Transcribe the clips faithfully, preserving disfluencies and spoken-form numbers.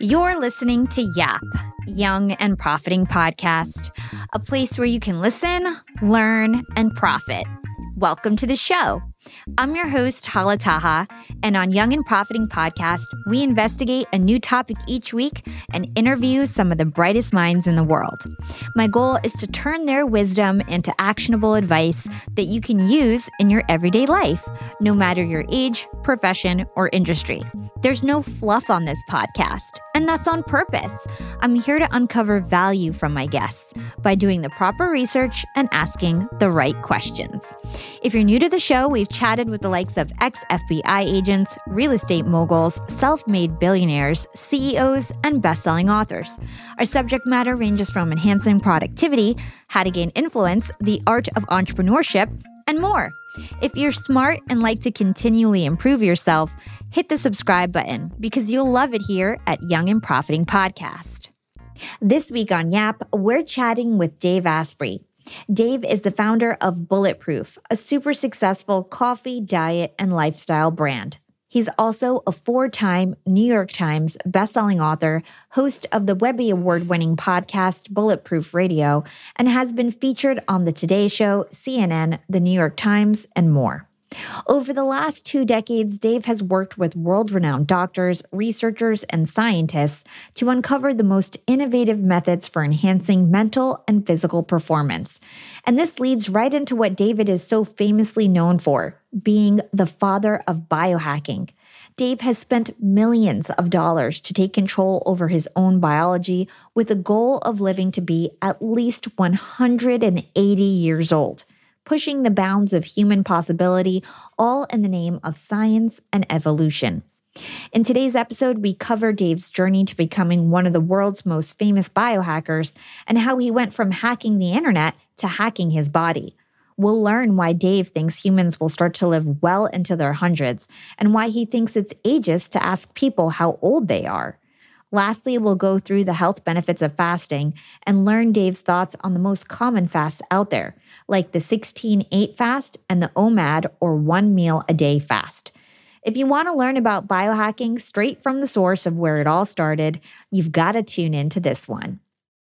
You're listening to Yap, Young and Profiting Podcast, a place where you can listen, learn, and profit. Welcome to the show. I'm your host, Hala Taha, and on Young and Profiting Podcast, we investigate a new topic each week and interview some of the brightest minds in the world. My goal is to turn their wisdom into actionable advice that you can use in your everyday life, no matter your age, profession, or industry. There's no fluff on this podcast, and that's on purpose. I'm here to uncover value from my guests by doing the proper research and asking the right questions. If you're new to the show, we've chatted with the likes of ex-F B I agents, real estate moguls, self-made billionaires, C E Os, and best-selling authors. Our subject matter ranges from enhancing productivity, how to gain influence, the art of entrepreneurship, and more. If you're smart and like to continually improve yourself, hit the subscribe button because you'll love it here at Young and Profiting Podcast. This week on Yap, we're chatting with Dave Asprey. Dave is the founder of Bulletproof, a super successful coffee, diet, and lifestyle brand. He's also a four-time New York Times bestselling author, host of the Webby Award-winning podcast Bulletproof Radio, and has been featured on The Today Show, C N N, The New York Times, and more. Over the last two decades, Dave has worked with world-renowned doctors, researchers, and scientists to uncover the most innovative methods for enhancing mental and physical performance. And this leads right into what David is so famously known for, being the father of biohacking. Dave has spent millions of dollars to take control over his own biology with the goal of living to be at least one hundred eighty years old, pushing the bounds of human possibility, all in the name of science and evolution. In today's episode, we cover Dave's journey to becoming one of the world's most famous biohackers and how he went from hacking the internet to hacking his body. We'll learn why Dave thinks humans will start to live well into their hundreds and why he thinks it's ageist to ask people how old they are. Lastly, we'll go through the health benefits of fasting and learn Dave's thoughts on the most common fasts out there, like the sixteen eight fast and the O M A D, or one meal a day fast. If you want to learn about biohacking straight from the source of where it all started, you've got to tune into this one.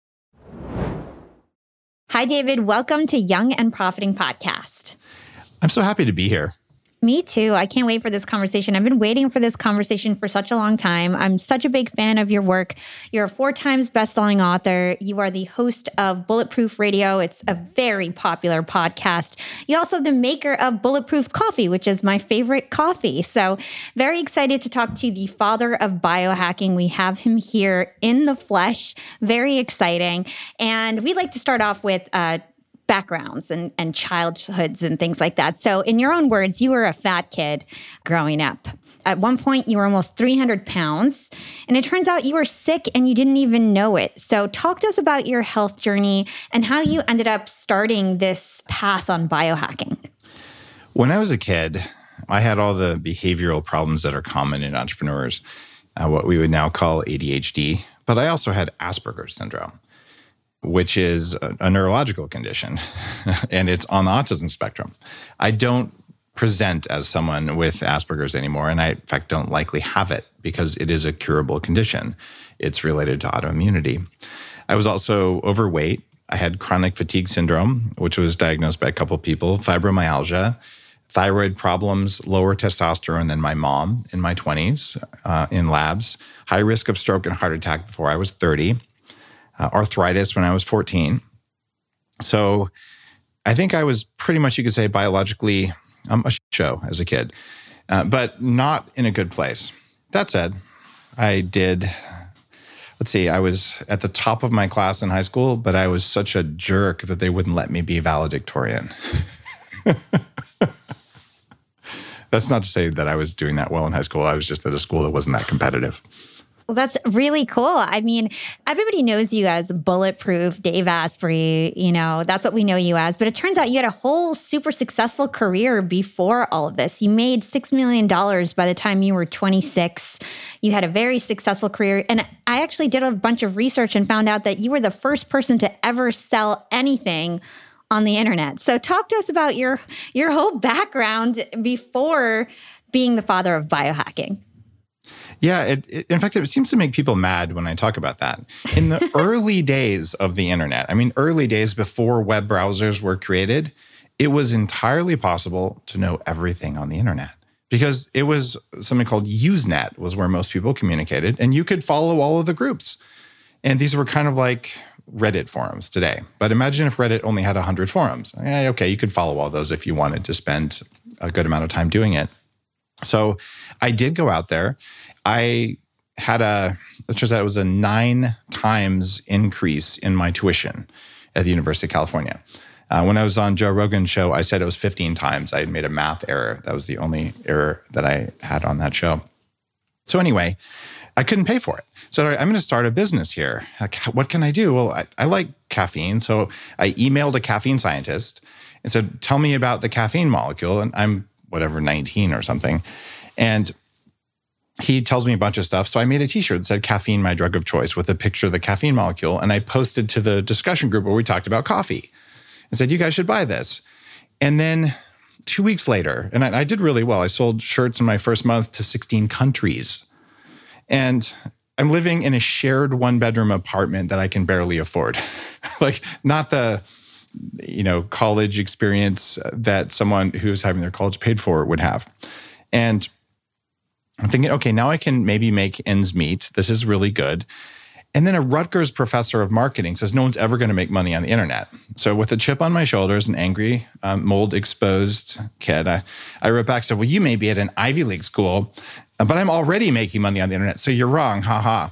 Hi, David. Welcome to Young and Profiting Podcast. I'm so happy to be here. Me too. I can't wait for this conversation. I've been waiting for this conversation for such a long time. I'm such a big fan of your work. You're a four times best-selling author. You are the host of Bulletproof Radio. It's a very popular podcast. You're also the maker of Bulletproof Coffee, which is my favorite coffee. So very excited to talk to the father of biohacking. We have him here in the flesh. Very exciting. And we'd like to start off with uh, backgrounds and, and childhoods and things like that. So in your own words, you were a fat kid growing up. At one point, you were almost three hundred pounds, and it turns out you were sick and you didn't even know it. So talk to us about your health journey and how you ended up starting this path on biohacking. When I was a kid, I had all the behavioral problems that are common in entrepreneurs, uh, what we would now call A D H D, but I also had Asperger's syndrome, which is a, a neurological condition, and it's on the autism spectrum. I don't present as someone with Asperger's anymore, and I, in fact, don't likely have it because it is a curable condition. It's related to autoimmunity. I was also overweight. I had chronic fatigue syndrome, which was diagnosed by a couple people, fibromyalgia, thyroid problems, lower testosterone than my mom in my twenties uh, in labs, high risk of stroke and heart attack before I was thirty, Uh, arthritis when I was fourteen. So I think I was pretty much, you could say, biologically um, a show as a kid, uh, but not in a good place. That said, I did, let's see, I was at the top of my class in high school, but I was such a jerk that they wouldn't let me be valedictorian. That's not to say that I was doing that well in high school. I was just at a school that wasn't that competitive. Well, that's really cool. I mean, everybody knows you as Bulletproof, Dave Asprey, you know, that's what we know you as. But it turns out you had a whole super successful career before all of this. You made six million dollars by the time you were twenty-six. You had a very successful career. And I actually did a bunch of research and found out that you were the first person to ever sell anything on the internet. So talk to us about your, your whole background before being the father of biohacking. Yeah, it, it, in fact, it seems to make people mad when I talk about that. In the early days of the internet, I mean, early days before web browsers were created, it was entirely possible to know everything on the internet because it was something called Usenet was where most people communicated, and you could follow all of the groups. And these were kind of like Reddit forums today. But imagine if Reddit only had one hundred forums. Yeah, okay, you could follow all those if you wanted to spend a good amount of time doing it. So I did go out there. I had a, it turns out it was a nine times increase in my tuition at the University of California. Uh, when I was on Joe Rogan's show, I said it was fifteen times. I had made a math error. That was the only error that I had on that show. So anyway, I couldn't pay for it. So I'm going to start a business here. Like, what can I do? Well, I, I like caffeine. So I emailed a caffeine scientist and said, tell me about the caffeine molecule. And I'm whatever, nineteen or something. And he tells me a bunch of stuff. So I made a t-shirt that said caffeine, my drug of choice, with a picture of the caffeine molecule. And I posted to the discussion group where we talked about coffee and said, you guys should buy this. And then two weeks later, and I, I did really well. I sold shirts in my first month to sixteen countries. And I'm living in a shared one-bedroom apartment that I can barely afford. Like, not the, you know, college experience that someone who's having their college paid for would have. And I'm thinking, okay, now I can maybe make ends meet. This is really good. And then a Rutgers professor of marketing says no one's ever going to make money on the internet. So with a chip on my shoulder as an angry, um, mold-exposed kid, I, I wrote back and said, well, you may be at an Ivy League school, but I'm already making money on the internet, so you're wrong, haha.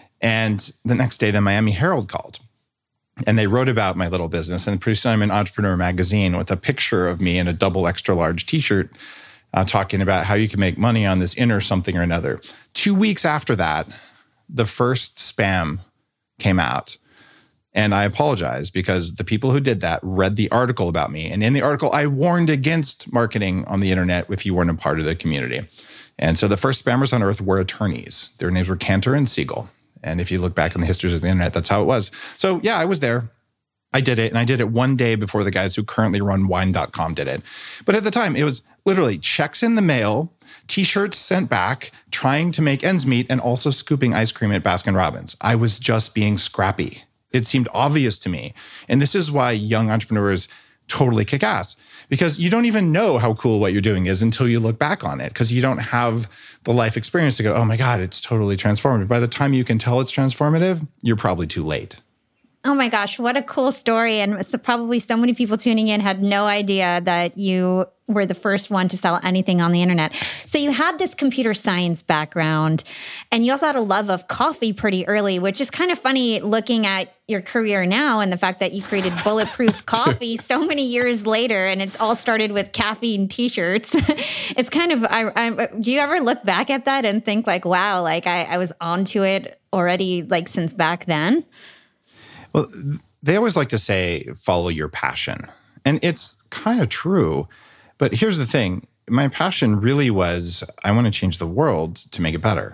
And the next day, the Miami Herald called. And they wrote about my little business. And pretty soon I'm in Entrepreneur Magazine with a picture of me in a double extra large t-shirt uh, talking about how you can make money on this inner something or another. Two weeks after that, the first spam came out. And I apologize because the people who did that read the article about me. And in the article, I warned against marketing on the internet if you weren't a part of the community. And so the first spammers on earth were attorneys. Their names were Cantor and Siegel. And if you look back in the histories of the internet, that's how it was. So yeah, I was there. I did it. And I did it one day before the guys who currently run wine dot com did it. But at the time, it was literally checks in the mail, t-shirts sent back, trying to make ends meet, and also scooping ice cream at Baskin Robbins. I was just being scrappy. It seemed obvious to me. And this is why young entrepreneurs totally kick ass, because you don't even know how cool what you're doing is until you look back on it, because you don't have the life experience to go, oh my God, it's totally transformative. By the time you can tell it's transformative, you're probably too late. Oh my gosh, what a cool story. And so probably so many people tuning in had no idea that you were the first one to sell anything on the internet. So you had this computer science background, and you also had a love of coffee pretty early, which is kind of funny looking at your career now and the fact that you created Bulletproof Coffee so many years later, and it's all started with caffeine t-shirts. It's kind of, I, I, do you ever look back at that and think like, wow, like I, I was onto it already like since back then? Well, they always like to say, follow your passion. And it's kind of true. But here's the thing. My passion really was, I want to change the world to make it better.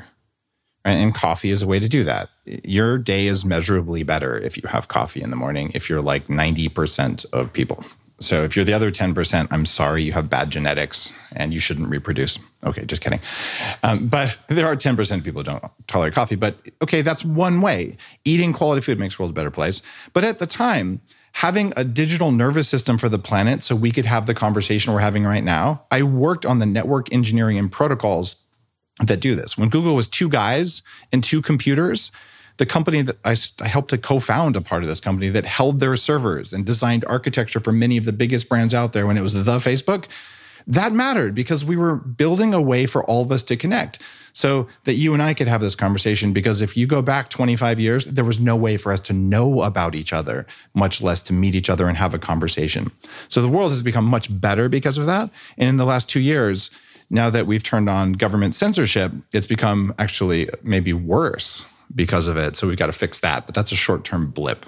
And coffee is a way to do that. Your day is measurably better if you have coffee in the morning, if you're like ninety percent of people. So if you're the other ten percent, I'm sorry, you have bad genetics and you shouldn't reproduce. Okay, just kidding. Um, but there are ten percent of people who don't tolerate coffee. But okay, that's one way. Eating quality food makes the world a better place. But at the time, having a digital nervous system for the planet so we could have the conversation we're having right now, I worked on the network engineering and protocols that do this. When Google was two guys and two computers, the company that I, I helped to co-found a part of this company that held their servers and designed architecture for many of the biggest brands out there when it was the Facebook, that mattered because we were building a way for all of us to connect so that you and I could have this conversation. Because if you go back twenty-five years, there was no way for us to know about each other, much less to meet each other and have a conversation. So the world has become much better because of that. And in the last two years, now that we've turned on government censorship, it's become actually maybe worse because of it. So we've got to fix that. But that's a short-term blip.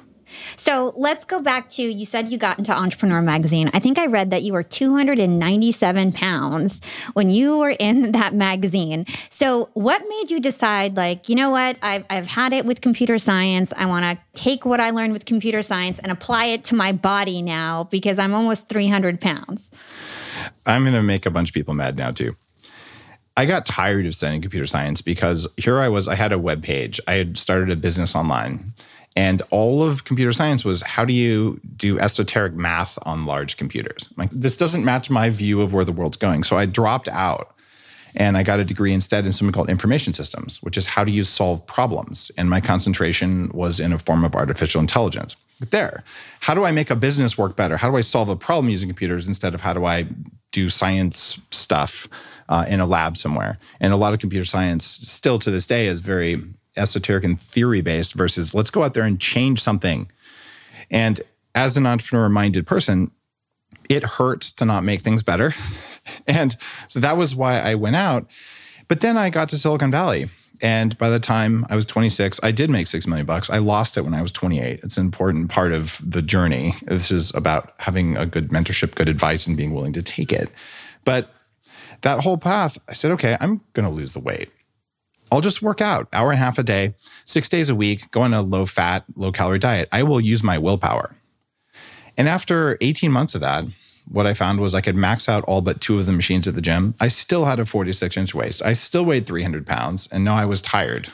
So let's go back to, you said you got into Entrepreneur Magazine. I think I read that you were two hundred ninety-seven pounds when you were in that magazine. So what made you decide, like, you know what, I've, I've had it with computer science. I want to take what I learned with computer science and apply it to my body now because I'm almost three hundred pounds. I'm going to make a bunch of people mad now too. I got tired of studying computer science because here I was, I had a web page. I had started a business online. And all of computer science was, how do you do esoteric math on large computers? Like, this doesn't match my view of where the world's going. So I dropped out and I got a degree instead in something called information systems, which is how do you solve problems? And my concentration was in a form of artificial intelligence. But there, how do I make a business work better? How do I solve a problem using computers instead of how do I do science stuff uh, in a lab somewhere? And a lot of computer science still to this day is very esoteric and theory-based versus let's go out there and change something. And as an entrepreneur-minded person, it hurts to not make things better. And so that was why I went out. But then I got to Silicon Valley. And by the time I was twenty-six, I did make six million bucks. I lost it when I was twenty-eight. It's an important part of the journey. This is about having a good mentorship, good advice, and being willing to take it. But that whole path, I said, okay, I'm going to lose the weight. I'll just work out hour and a half a day, six days a week, go on a low fat, low calorie diet. I will use my willpower. And after eighteen months of that, what I found was I could max out all but two of the machines at the gym. I still had a forty-six inch waist. I still weighed three hundred pounds and no, I was tired.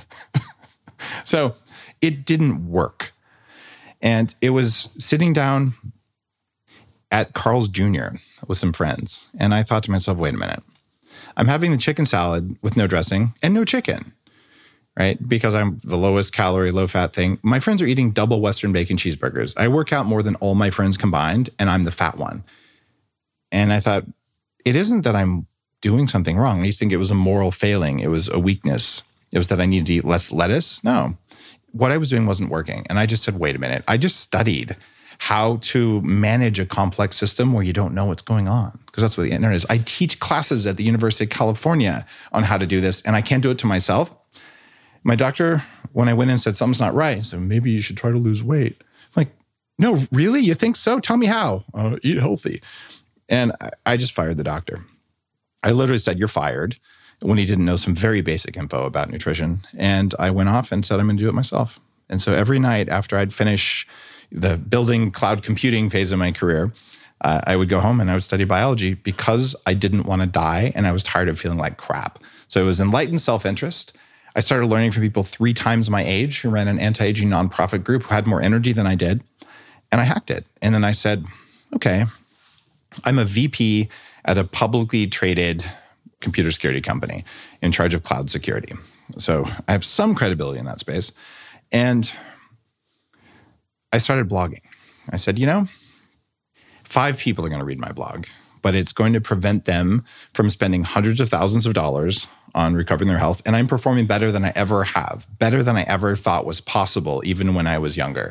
So it didn't work. And it was sitting down at Carl's Junior with some friends. And I thought to myself, wait a minute. I'm having the chicken salad with no dressing and no chicken, right? Because I'm the lowest calorie, low fat thing. My friends are eating double Western bacon cheeseburgers. I work out more than all my friends combined, and I'm the fat one. And I thought, it isn't that I'm doing something wrong. I used to think it was a moral failing. It was a weakness. It was that I needed to eat less lettuce. No, what I was doing wasn't working. And I just said, wait a minute. I just studied how to manage a complex system where you don't know what's going on. Because that's what the internet is. I teach classes at the University of California on how to do this, and I can't do it to myself. My doctor, when I went in, said, something's not right. So maybe you should try to lose weight. I'm like, no, really? You think so? Tell me how. Uh, eat healthy. And I, I just fired the doctor. I literally said, you're fired, when he didn't know some very basic info about nutrition. And I went off and said, I'm going to do it myself. And so every night after I'd finish the building cloud computing phase of my career, uh, I would go home and I would study biology because I didn't want to die and I was tired of feeling like crap. So it was enlightened self-interest. I started learning from people three times my age who ran an anti-aging nonprofit group who had more energy than I did. And I hacked it. And then I said, okay, I'm a V P at a publicly traded computer security company in charge of cloud security. So I have some credibility in that space. And I started blogging. I said, you know, five people are going to read my blog, but it's going to prevent them from spending hundreds of thousands of dollars on recovering their health. And I'm performing better than I ever have, better than I ever thought was possible, even when I was younger.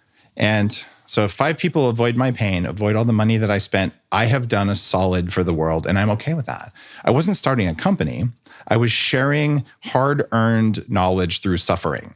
And so if five people avoid my pain, avoid all the money that I spent, I have done a solid for the world, and I'm okay with that. I wasn't starting a company. I was sharing hard-earned knowledge through suffering.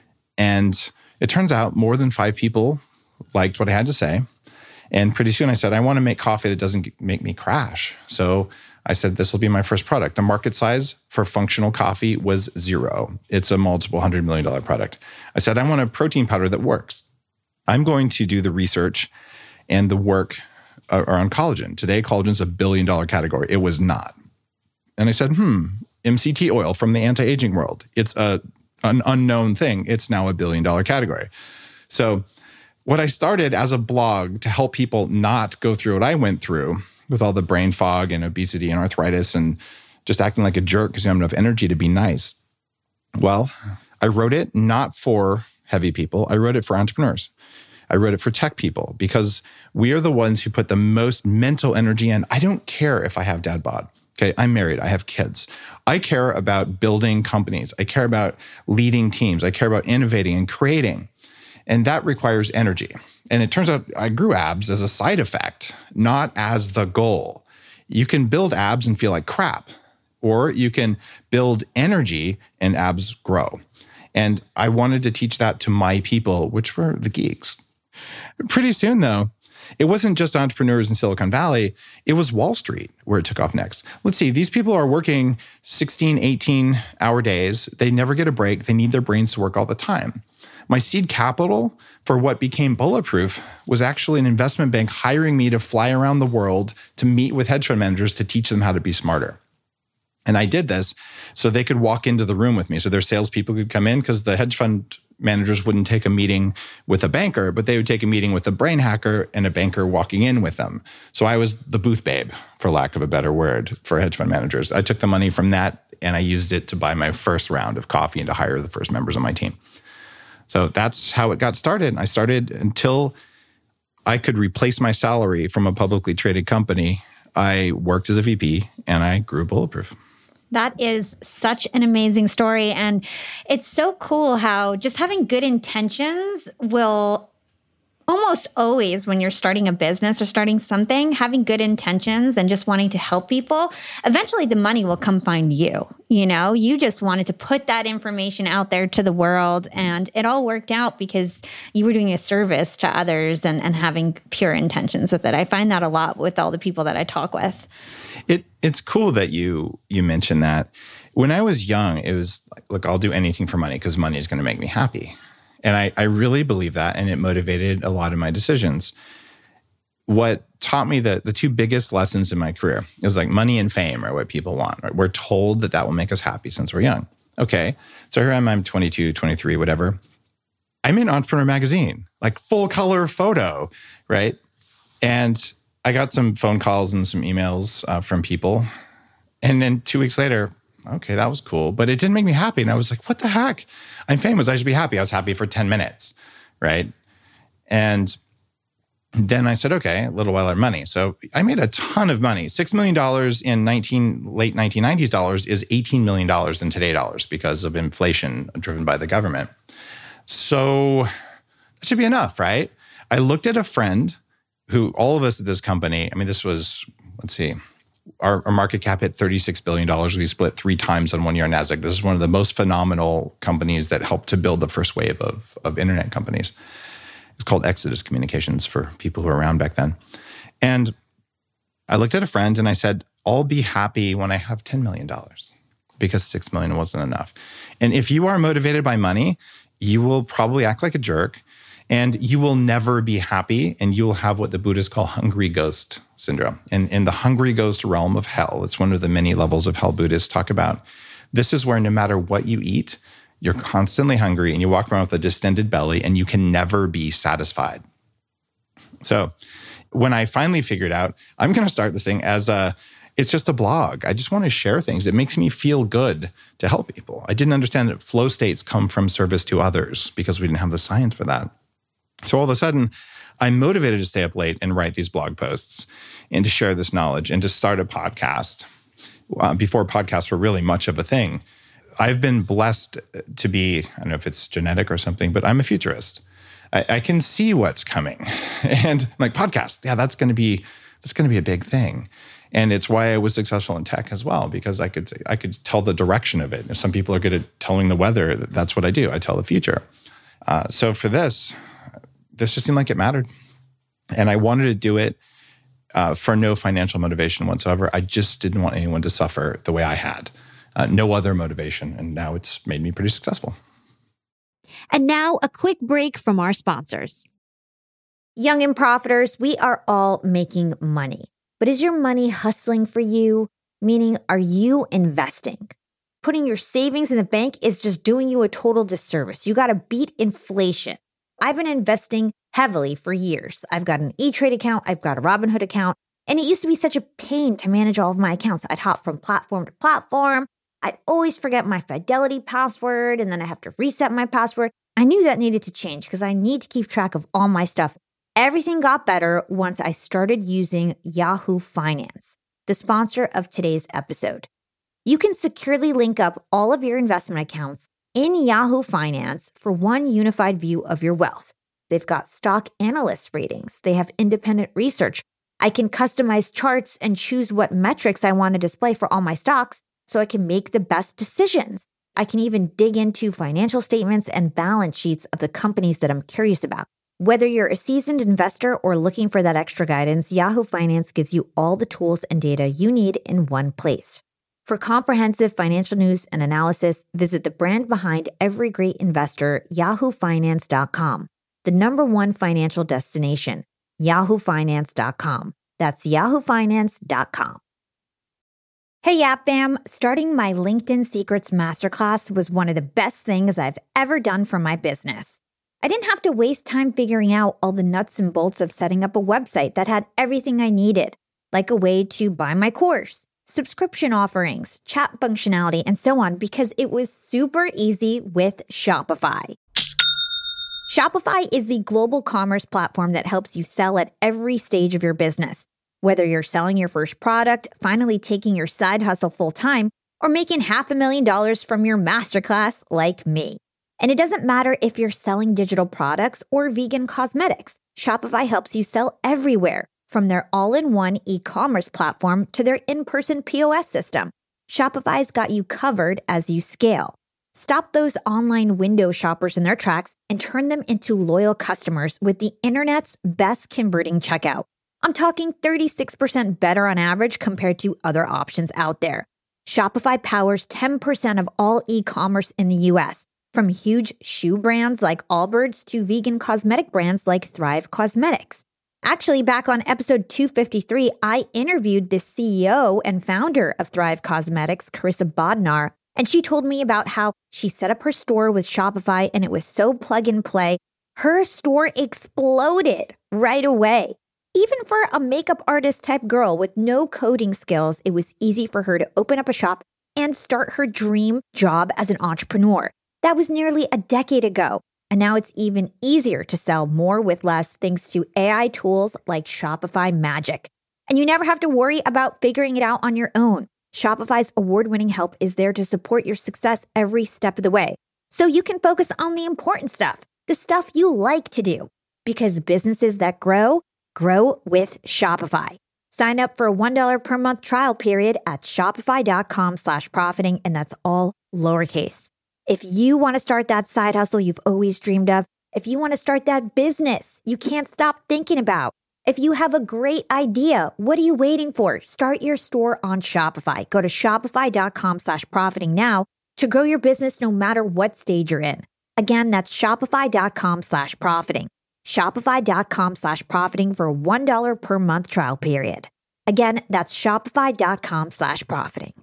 And it turns out more than five people liked what I had to say. And pretty soon I said, I want to make coffee that doesn't make me crash. So I said, this will be my first product. The market size for functional coffee was zero. It's a multiple hundred million dollar product. I said, I want a protein powder that works. I'm going to do the research and the work around collagen. Today, collagen's a billion dollar category. It was not. And I said, hmm, M C T oil from the anti-aging world. It's a an unknown thing. It's now a billion dollar category. So what I started as a blog to help people not go through what I went through with all the brain fog and obesity and arthritis and just acting like a jerk because you don't have enough energy to be nice. Well, I wrote it not for heavy people. I wrote it for entrepreneurs. I wrote it for tech people because we are the ones who put the most mental energy in. I don't care if I have dad bod. Okay, I'm married. I have kids. I care about building companies. I care about leading teams. I care about innovating and creating. And that requires energy. And it turns out I grew abs as a side effect, not as the goal. You can build abs and feel like crap, or you can build energy and abs grow. And I wanted to teach that to my people, which were the geeks. Pretty soon, though, it wasn't just entrepreneurs in Silicon Valley. It was Wall Street where it took off next. Let's see, these people are working sixteen, eighteen hour days. They never get a break. They need their brains to work all the time. My seed capital for what became Bulletproof was actually an investment bank hiring me to fly around the world to meet with hedge fund managers to teach them how to be smarter. And I did this so they could walk into the room with me. So their salespeople could come in because the hedge fund managers wouldn't take a meeting with a banker, but they would take a meeting with a brain hacker and a banker walking in with them. So I was the booth babe, for lack of a better word, for hedge fund managers. I took the money from that and I used it to buy my first round of coffee and to hire the first members of my team. So that's how it got started. I started until I could replace my salary from a publicly traded company. I worked as a V P and I grew Bulletproof. That is such an amazing story. And it's so cool how just having good intentions will almost always, when you're starting a business or starting something, having good intentions and just wanting to help people, eventually the money will come find you. You know, you just wanted to put that information out there to the world, and it all worked out because you were doing a service to others and, and having pure intentions with it. I find that a lot with all the people that I talk with. It it's cool that you you mentioned that. When I was young, it was like, look, I'll do anything for money because money is going to make me happy. And I, I really believe that, and it motivated a lot of my decisions. What taught me the, the two biggest lessons in my career, it was like money and fame are what people want. Right? We're told that that will make us happy since we're young. Okay, so here I am, I'm twenty-two, twenty-three, whatever. I'm in Entrepreneur Magazine, like full color photo, right? And I got some phone calls and some emails uh, from people. And then two weeks later, okay, that was cool. But it didn't make me happy. And I was like, what the heck? I'm famous. I should be happy. I was happy for ten minutes, right? And then I said, okay, a little while of money. So I made a ton of money. six million dollars in nineteen, late nineteen nineties dollars is eighteen million dollars in today dollars because of inflation driven by the government. So that should be enough, right? I looked at a friend who, all of us at this company, I mean, this was, let's see, Our, our market cap hit thirty-six billion dollars. We split three times on one year on NASDAQ. This is one of the most phenomenal companies that helped to build the first wave of, of internet companies. It's called Exodus Communications for people who were around back then. And I looked at a friend and I said, I'll be happy when I have ten million dollars because six million dollars wasn't enough. And if you are motivated by money, you will probably act like a jerk and you will never be happy, and you will have what the Buddhists call hungry ghost syndrome. And in the hungry ghost realm of hell, it's one of the many levels of hell Buddhists talk about. This is where no matter what you eat, you're constantly hungry and you walk around with a distended belly and you can never be satisfied. So when I finally figured out, I'm going to start this thing as a, it's just a blog. I just want to share things. It makes me feel good to help people. I didn't understand that flow states come from service to others because we didn't have the science for that. So all of a sudden, I'm motivated to stay up late and write these blog posts and to share this knowledge and to start a podcast. Uh, before podcasts were really much of a thing. I've been blessed to be, I don't know if it's genetic or something, but I'm a futurist. I, I can see what's coming. And I'm like, podcast, yeah, that's going to be that's going to be a big thing. And it's why I was successful in tech as well, because I could I could tell the direction of it. If some people are good at telling the weather, that's what I do. I tell the future. Uh, so for this, this just seemed like it mattered. And I wanted to do it uh, for no financial motivation whatsoever. I just didn't want anyone to suffer the way I had. Uh, no other motivation. And now it's made me pretty successful. And now a quick break from our sponsors. Young and Profiters, we are all making money. But is your money hustling for you? Meaning, are you investing? Putting your savings in the bank is just doing you a total disservice. You got to beat inflation. I've been investing heavily for years. I've got an E-Trade account. I've got a Robinhood account. And it used to be such a pain to manage all of my accounts. I'd hop from platform to platform. I'd always forget my Fidelity password, and then I have to reset my password. I knew that needed to change because I need to keep track of all my stuff. Everything got better once I started using Yahoo Finance, the sponsor of today's episode. You can securely link up all of your investment accounts in Yahoo Finance for one unified view of your wealth. They've got stock analyst ratings. They have independent research. I can customize charts and choose what metrics I want to display for all my stocks so I can make the best decisions. I can even dig into financial statements and balance sheets of the companies that I'm curious about. Whether you're a seasoned investor or looking for that extra guidance, Yahoo Finance gives you all the tools and data you need in one place. For comprehensive financial news and analysis, visit the brand behind every great investor, yahoo finance dot com, the number one financial destination, yahoo finance dot com. That's yahoo finance dot com. Hey, Yap Fam! Starting my LinkedIn Secrets Masterclass was one of the best things I've ever done for my business. I didn't have to waste time figuring out all the nuts and bolts of setting up a website that had everything I needed, like a way to buy my course, subscription offerings, chat functionality, and so on, because it was super easy with Shopify. Shopify is the global commerce platform that helps you sell at every stage of your business. Whether you're selling your first product, finally taking your side hustle full-time, or making half a million dollars from your masterclass like me. And it doesn't matter if you're selling digital products or vegan cosmetics. Shopify helps you sell everywhere, from their all-in-one e-commerce platform to their in-person P O S system. Shopify's got you covered as you scale. Stop those online window shoppers in their tracks and turn them into loyal customers with the internet's best converting checkout. I'm talking thirty-six percent better on average compared to other options out there. Shopify powers ten percent of all e-commerce in the U S, from huge shoe brands like Allbirds to vegan cosmetic brands like Thrive Cosmetics. Actually, back on episode two fifty-three, I interviewed the C E O and founder of Thrive Cosmetics, Carissa Bodnar, and she told me about how she set up her store with Shopify and it was so plug and play. Her store exploded right away. Even for a makeup artist type girl with no coding skills, it was easy for her to open up a shop and start her dream job as an entrepreneur. That was nearly a decade ago. And now it's even easier to sell more with less thanks to A I tools like Shopify Magic. And you never have to worry about figuring it out on your own. Shopify's award-winning help is there to support your success every step of the way. So you can focus on the important stuff, the stuff you like to do. Because businesses that grow, grow with Shopify. Sign up for a one dollar per month trial period at shopify.com slash profiting, and that's all lowercase. If you want to start that side hustle you've always dreamed of, if you want to start that business you can't stop thinking about, if you have a great idea, what are you waiting for? Start your store on Shopify. Go to shopify.com slash profiting now to grow your business no matter what stage you're in. Again, that's shopify.com slash profiting. Shopify.com slash profiting for a one dollar per month trial period. Again, that's shopify.com slash profiting.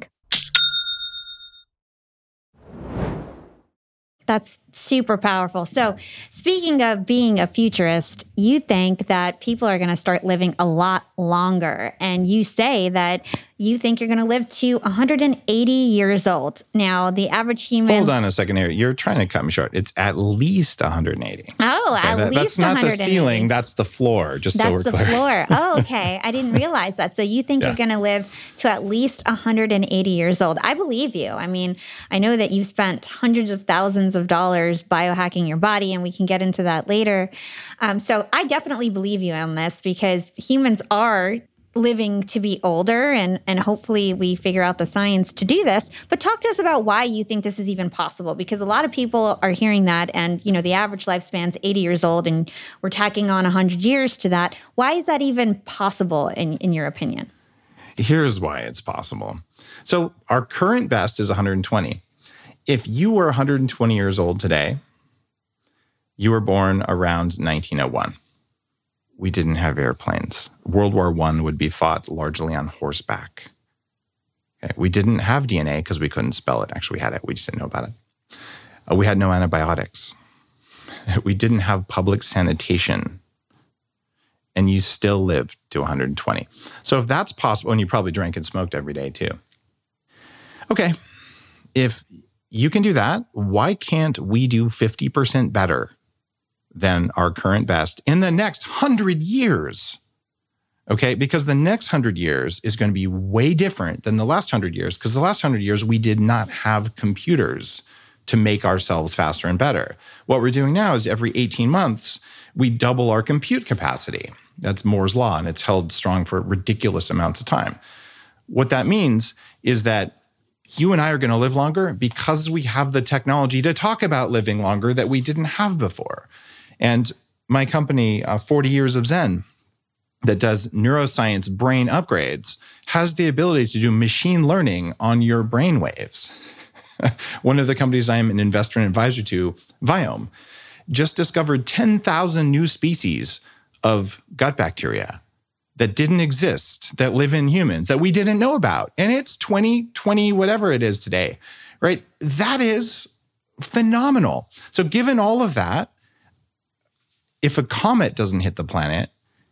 That's super powerful. So speaking of being a futurist, you think that people are going to start living a lot longer. And you say that you think you're going to live to one hundred eighty years old. Now, the average human... Hold on a second here. You're trying to cut me short. It's at least one hundred eighty. Oh, okay, at that, least That's not one hundred eighty. The ceiling. That's the floor, just that's so we're the clear. floor. Oh, okay. I didn't realize that. So you think yeah. you're going to live to at least one hundred eighty years old. I believe you. I mean, I know that you've spent hundreds of thousands of dollars biohacking your body, and we can get into that later. Um, so I definitely believe you on this because humans are living to be older, and, and hopefully we figure out the science to do this. But talk to us about why you think this is even possible, because a lot of people are hearing that, and you know the average lifespan's eighty years old, and we're tacking on one hundred years to that. Why is that even possible in, in your opinion? Here's why it's possible. So our current best is one hundred twenty. If you were one hundred twenty years old today, you were born around nineteen oh one. We didn't have airplanes. World War One would be fought largely on horseback. Okay. We didn't have D N A because we couldn't spell it. Actually, we had it. We just didn't know about it. Uh, we had no antibiotics. We didn't have public sanitation. And you still lived to one hundred twenty. So if that's possible, and you probably drank and smoked every day too. Okay, if you can do that, why can't we do fifty percent better than our current best in the next hundred years? Okay, because the next hundred years is going to be way different than the last hundred years, because the last hundred years we did not have computers to make ourselves faster and better. What we're doing now is every eighteen months, we double our compute capacity. That's Moore's law, and it's held strong for ridiculous amounts of time. What that means is that you and I are going to live longer because we have the technology to talk about living longer that we didn't have before. And my company, uh, forty Years of Zen, that does neuroscience brain upgrades, has the ability to do machine learning on your brain waves. One of the companies I am an investor and advisor to, Viome, just discovered ten thousand new species of gut bacteria that didn't exist, that live in humans, that we didn't know about. And it's twenty twenty, whatever it is today, right? That is phenomenal. So given all of that, if a comet doesn't hit the planet,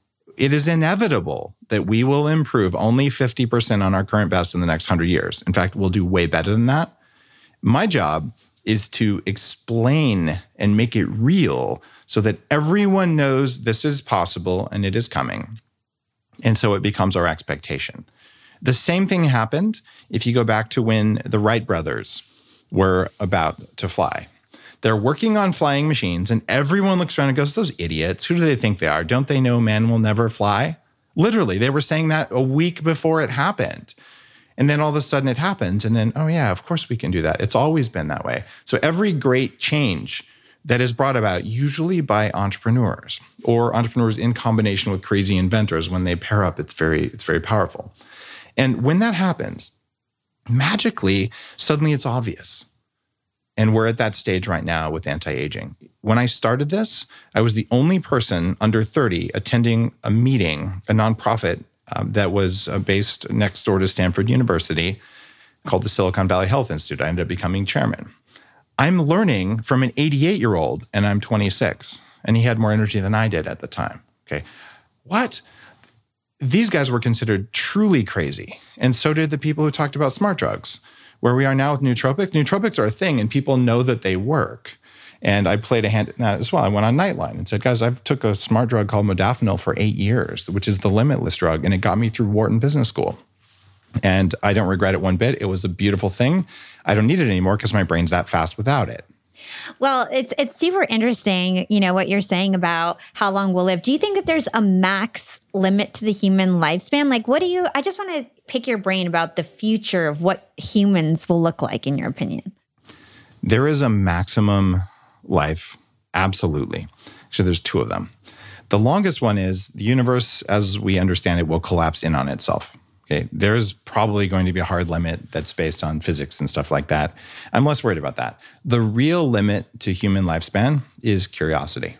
it is inevitable that we will improve only fifty percent on our current best in the next one hundred years. In fact, we'll do way better than that. My job is to explain and make it real so that everyone knows this is possible and it is coming. And so it becomes our expectation. The same thing happened if you go back to when the Wright brothers were about to fly. They're working on flying machines, and everyone looks around and goes, those idiots, who do they think they are? Don't they know man will never fly? Literally, they were saying that a week before it happened. And then all of a sudden it happens, and then, oh yeah, of course we can do that. It's always been that way. So every great change that is brought about, usually by entrepreneurs, or entrepreneurs in combination with crazy inventors, when they pair up, it's very, it's very powerful. And when that happens, magically, suddenly it's obvious. And we're at that stage right now with anti-aging. When I started this, I was the only person under thirty attending a meeting, a nonprofit um, that was uh, based next door to Stanford University called the Silicon Valley Health Institute. I ended up becoming chairman. I'm learning from an eighty-eight-year-old, and I'm twenty-six, and he had more energy than I did at the time. Okay, what? These guys were considered truly crazy, and so did the people who talked about smart drugs. Where we are now with nootropics, nootropics are a thing, and people know that they work. And I played a hand in that as well. I went on Nightline and said, guys, I've took a smart drug called modafinil for eight years, which is the limitless drug, and it got me through Wharton Business School. And I don't regret it one bit. It was a beautiful thing. I don't need it anymore because my brain's that fast without it. Well, it's it's super interesting, you know, what you're saying about how long we'll live. Do you think that there's a max limit to the human lifespan? Like, what do you, I just want to pick your brain about the future of what humans will look like, in your opinion. There is a maximum life, absolutely. Actually, there's two of them. The longest one is the universe, as we understand it, will collapse in on itself. Okay, there's probably going to be a hard limit that's based on physics and stuff like that. I'm less worried about that. The real limit to human lifespan is curiosity.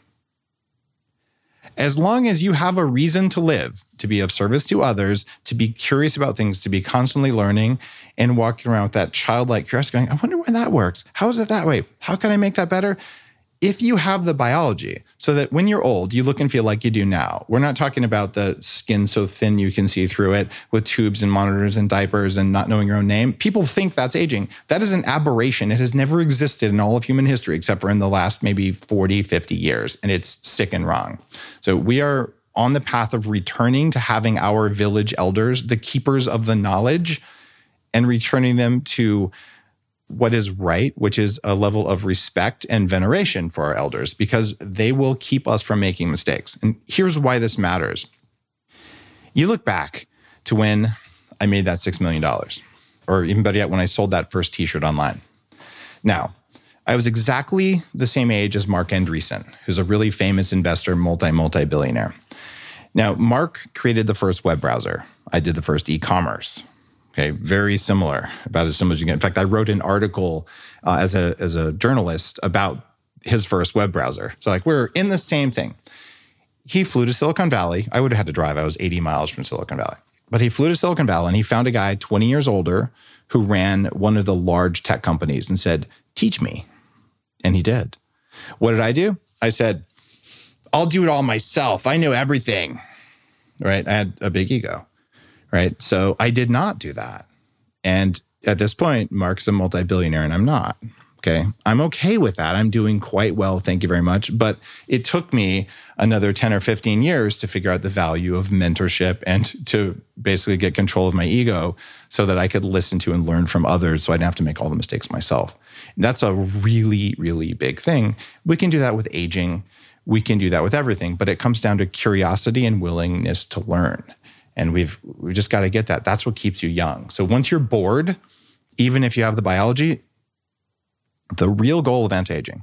As long as you have a reason to live, to be of service to others, to be curious about things, to be constantly learning and walking around with that childlike curiosity going, I wonder why that works. How is it that way? How can I make that better? If you have the biology, so that when you're old, you look and feel like you do now. We're not talking about the skin so thin you can see through it with tubes and monitors and diapers and not knowing your own name. People think that's aging. That is an aberration. It has never existed in all of human history, except for in the last maybe forty, fifty years. And it's sick and wrong. So we are on the path of returning to having our village elders, the keepers of the knowledge, and returning them to what is right, which is a level of respect and veneration for our elders, because they will keep us from making mistakes. And here's why this matters. You look back to when I made that six million dollars, or even better yet, when I sold that first t-shirt online. Now, I was exactly the same age as Marc Andreessen, who's a really famous investor, multi, multi-billionaire. Now, Marc created the first web browser. I did the first e-commerce. Okay, very similar, about as similar as you can. In fact, I wrote an article uh, as a as a journalist about his first web browser. So like we're in the same thing. He flew to Silicon Valley. I would have had to drive. I was eighty miles from Silicon Valley. But he flew to Silicon Valley and he found a guy twenty years older who ran one of the large tech companies and said, teach me. And he did. What did I do? I said, I'll do it all myself. I know everything. Right? I had a big ego. Right? So I did not do that. And at this point, Marc's a multi-billionaire and I'm not. Okay. I'm okay with that. I'm doing quite well. Thank you very much. But it took me another ten or fifteen years to figure out the value of mentorship and to basically get control of my ego so that I could listen to and learn from others so I didn't have to make all the mistakes myself. And that's a really, really big thing. We can do that with aging. We can do that with everything, but it comes down to curiosity and willingness to learn. And we've we just got to get that. That's what keeps you young. So once you're bored, even if you have the biology, the real goal of anti-aging,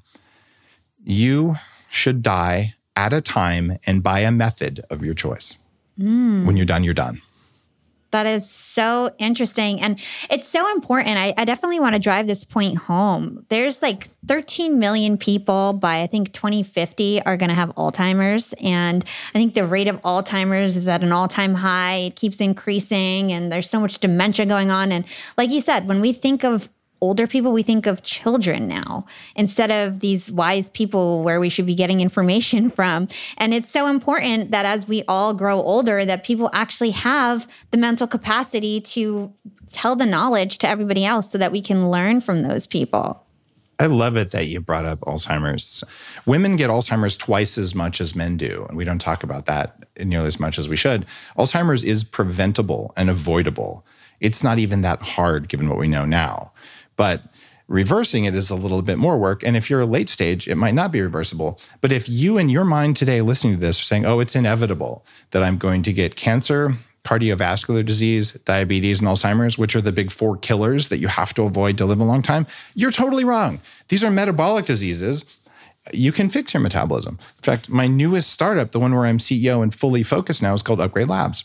you should die at a time and by a method of your choice. Mm. When you're done, you're done. That is so interesting. And it's so important. I, I definitely want to drive this point home. There's like thirteen million people by, I think, twenty fifty are going to have Alzheimer's. And I think the rate of Alzheimer's is at an all-time high. It keeps increasing and there's so much dementia going on. And like you said, when we think of older people, we think of children now instead of these wise people where we should be getting information from. And it's so important that as we all grow older, that people actually have the mental capacity to tell the knowledge to everybody else so that we can learn from those people. I love it that you brought up Alzheimer's. Women get Alzheimer's twice as much as men do, and we don't talk about that nearly as much as we should. Alzheimer's is preventable and avoidable. It's not even that hard given what we know now. But reversing it is a little bit more work. And if you're a late stage, it might not be reversible. But if you in your mind today listening to this are saying, oh, it's inevitable that I'm going to get cancer, cardiovascular disease, diabetes, and Alzheimer's, which are the big four killers that you have to avoid to live a long time, you're totally wrong. These are metabolic diseases. You can fix your metabolism. In fact, my newest startup, the one where I'm C E O and fully focused now, is called Upgrade Labs.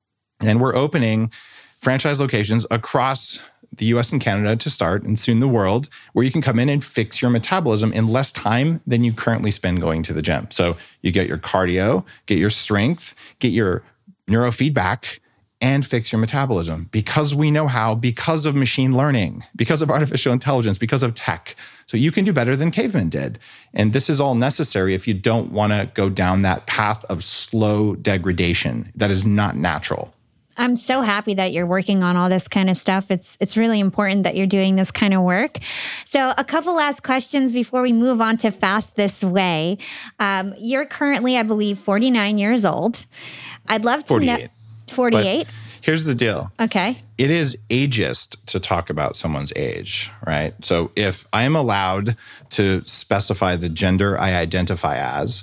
And we're opening franchise locations across the U S and Canada to start, and soon the world, where you can come in and fix your metabolism in less time than you currently spend going to the gym. So you get your cardio, get your strength, get your neurofeedback, and fix your metabolism because we know how, because of machine learning, because of artificial intelligence, because of tech. So you can do better than cavemen did. And this is all necessary if you don't want to go down that path of slow degradation. That is not natural. I'm so happy that you're working on all this kind of stuff. It's it's really important that you're doing this kind of work. So a couple last questions before we move on to Fast This Way. Um, you're currently, I believe, forty-nine years old. I'd love to know. forty-eight. forty-eight? But here's the deal. Okay. It is ageist to talk about someone's age, right? So if I am allowed to specify the gender I identify as,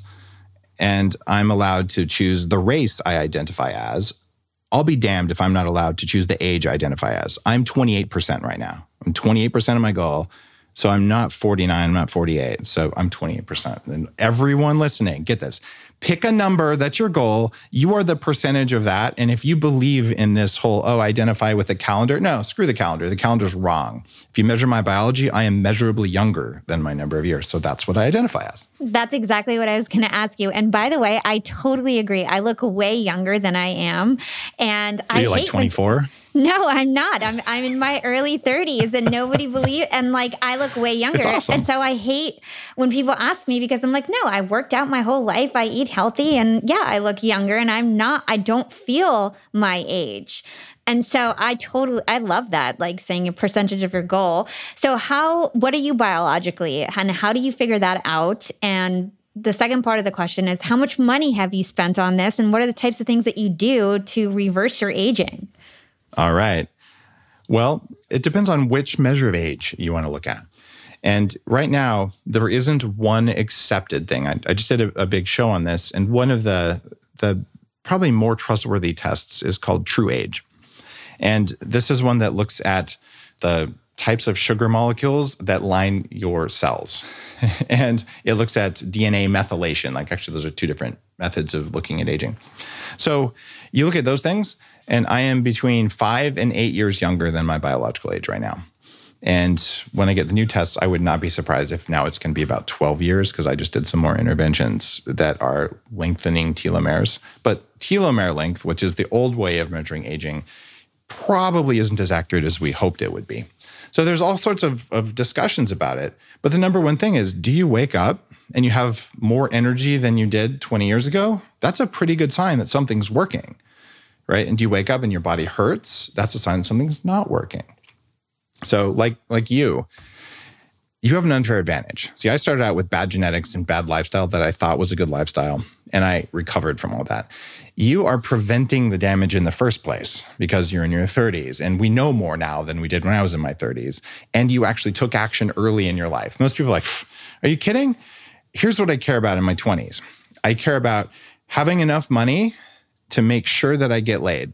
and I'm allowed to choose the race I identify as, I'll be damned if I'm not allowed to choose the age I identify as. I'm twenty-eight percent right now. I'm twenty-eight percent of my goal. So I'm not forty-nine, I'm not forty-eight. So I'm twenty-eight percent. And everyone listening, get this. Pick a number that's your goal. You are the percentage of that. And if you believe in this whole, oh, identify with the calendar, no, screw the calendar. The calendar's wrong. If you measure my biology, I am measurably younger than my number of years. So that's what I identify as. That's exactly what I was going to ask you. And by the way, I totally agree. I look way younger than I am. And Are I you like hate twenty-four? When- No, I'm not. I'm I'm in my early thirties and nobody believes, and like I look way younger. It's awesome. And so I hate when people ask me because I'm like, no, I worked out my whole life. I eat healthy and yeah, I look younger and I'm not, I don't feel my age. And so I totally, I love that, like saying a percentage of your goal. So how, what are you biologically and how do you figure that out? And the second part of the question is how much money have you spent on this and what are the types of things that you do to reverse your aging? All right. Well, it depends on which measure of age you want to look at. And right now, there isn't one accepted thing. I, I just did a, a big show on this, and one of the the probably more trustworthy tests is called True Age. And this is one that looks at the types of sugar molecules that line your cells. And it looks at D N A methylation. Like actually, those are two different methods of looking at aging. So you look at those things, and I am between five and eight years younger than my biological age right now. And when I get the new tests, I would not be surprised if now it's going to be about twelve years because I just did some more interventions that are lengthening telomeres. But telomere length, which is the old way of measuring aging, probably isn't as accurate as we hoped it would be. So there's all sorts of, of discussions about it. But the number one thing is, do you wake up and you have more energy than you did twenty years ago? That's a pretty good sign that something's working, right? And do you wake up and your body hurts? That's a sign that something's not working. So like like you, you have an unfair advantage. See, I started out with bad genetics and bad lifestyle that I thought was a good lifestyle, and I recovered from all that. You are preventing the damage in the first place because you're in your thirties, and we know more now than we did when I was in my thirties, and you actually took action early in your life. Most people are like, are you kidding? Here's what I care about in my twenties. I care about having enough money to make sure that I get laid.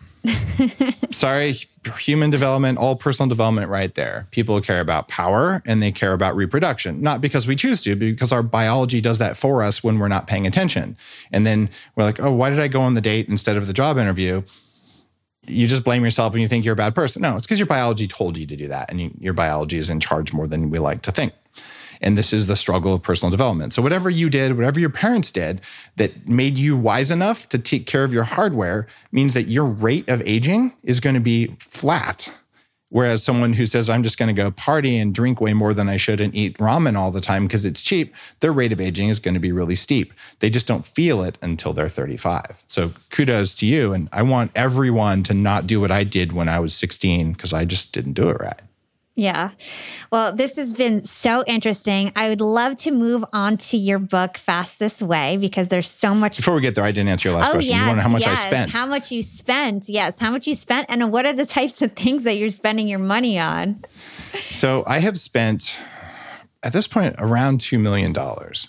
Sorry, human development, all personal development right there. People care about power and they care about reproduction, not because we choose to, but because our biology does that for us when we're not paying attention. And then we're like, oh, why did I go on the date instead of the job interview? you just blame yourself and you think you're a bad person. No, it's because your biology told you to do that. And you, your biology is in charge more than we like to think. And this is the struggle of personal development. So whatever you did, whatever your parents did that made you wise enough to take care of your hardware means that your rate of aging is going to be flat. Whereas someone who says, I'm just going to go party and drink way more than I should and eat ramen all the time because it's cheap, their rate of aging is going to be really steep. They just don't feel it until they're thirty-five. So kudos to you. And I want everyone to not do what I did when I was sixteen because I just didn't do it right. Yeah. Well, this has been so interesting. I would love to move on to your book, Fast This Way, because there's so much. Before we get there, I didn't answer your last oh, question. Yes, you want to know how much yes. I spent? How much you spent. Yes. How much you spent. And what are the types of things that you're spending your money on? So I have spent, at this point, around two million dollars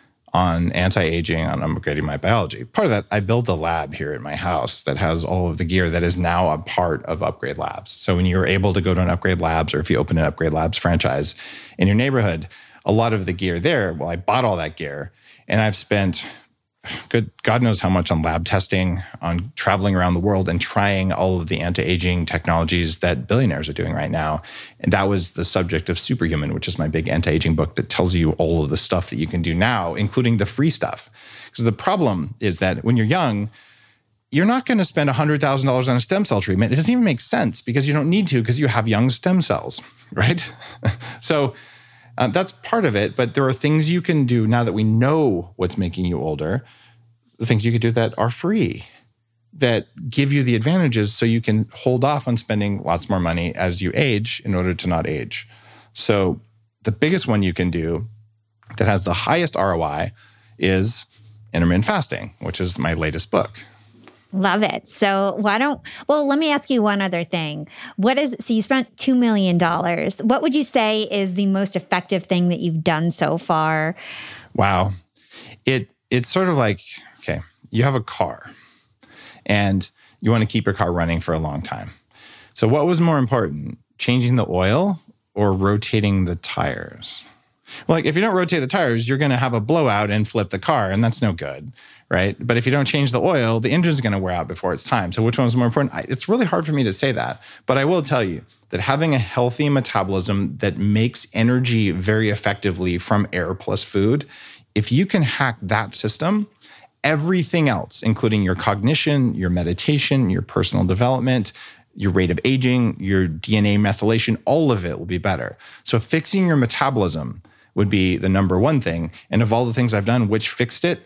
on anti-aging, on upgrading my biology. Part of that, I built a lab here at my house that has all of the gear that is now a part of Upgrade Labs. So when you're able to go to an Upgrade Labs, or if you open an Upgrade Labs franchise in your neighborhood, a lot of the gear there, well, I bought all that gear and I've spent good God knows how much on lab testing, on traveling around the world and trying all of the anti-aging technologies that billionaires are doing right now. And that was the subject of Superhuman, which is my big anti-aging book that tells you all of the stuff that you can do now, including the free stuff. Because the problem is that when you're young, you're not going to spend one hundred thousand dollars on a stem cell treatment. It doesn't even make sense because you don't need to because you have young stem cells, right? so Uh, that's part of it, but there are things you can do now that we know what's making you older, the things you could do that are free, that give you the advantages so you can hold off on spending lots more money as you age in order to not age. So the biggest one you can do that has the highest R O I is intermittent fasting, which is my latest book. Love it. So why don't, well, let me ask you one other thing. What is, so you spent two million dollars. What would you say is the most effective thing that you've done so far? Wow. It It's sort of like, okay, you have a car and you want to keep your car running for a long time. So what was more important, changing the oil or rotating the tires? Well, like if you don't rotate the tires, you're going to have a blowout and flip the car, and that's no good, right? But if you don't change the oil, the engine's going to wear out before it's time. So which one is more important? I, it's really hard for me to say that, but I will tell you that having a healthy metabolism that makes energy very effectively from air plus food, if you can hack that system, everything else, including your cognition, your meditation, your personal development, your rate of aging, your D N A methylation, all of it will be better. So fixing your metabolism would be the number one thing. And of all the things I've done, which fixed it?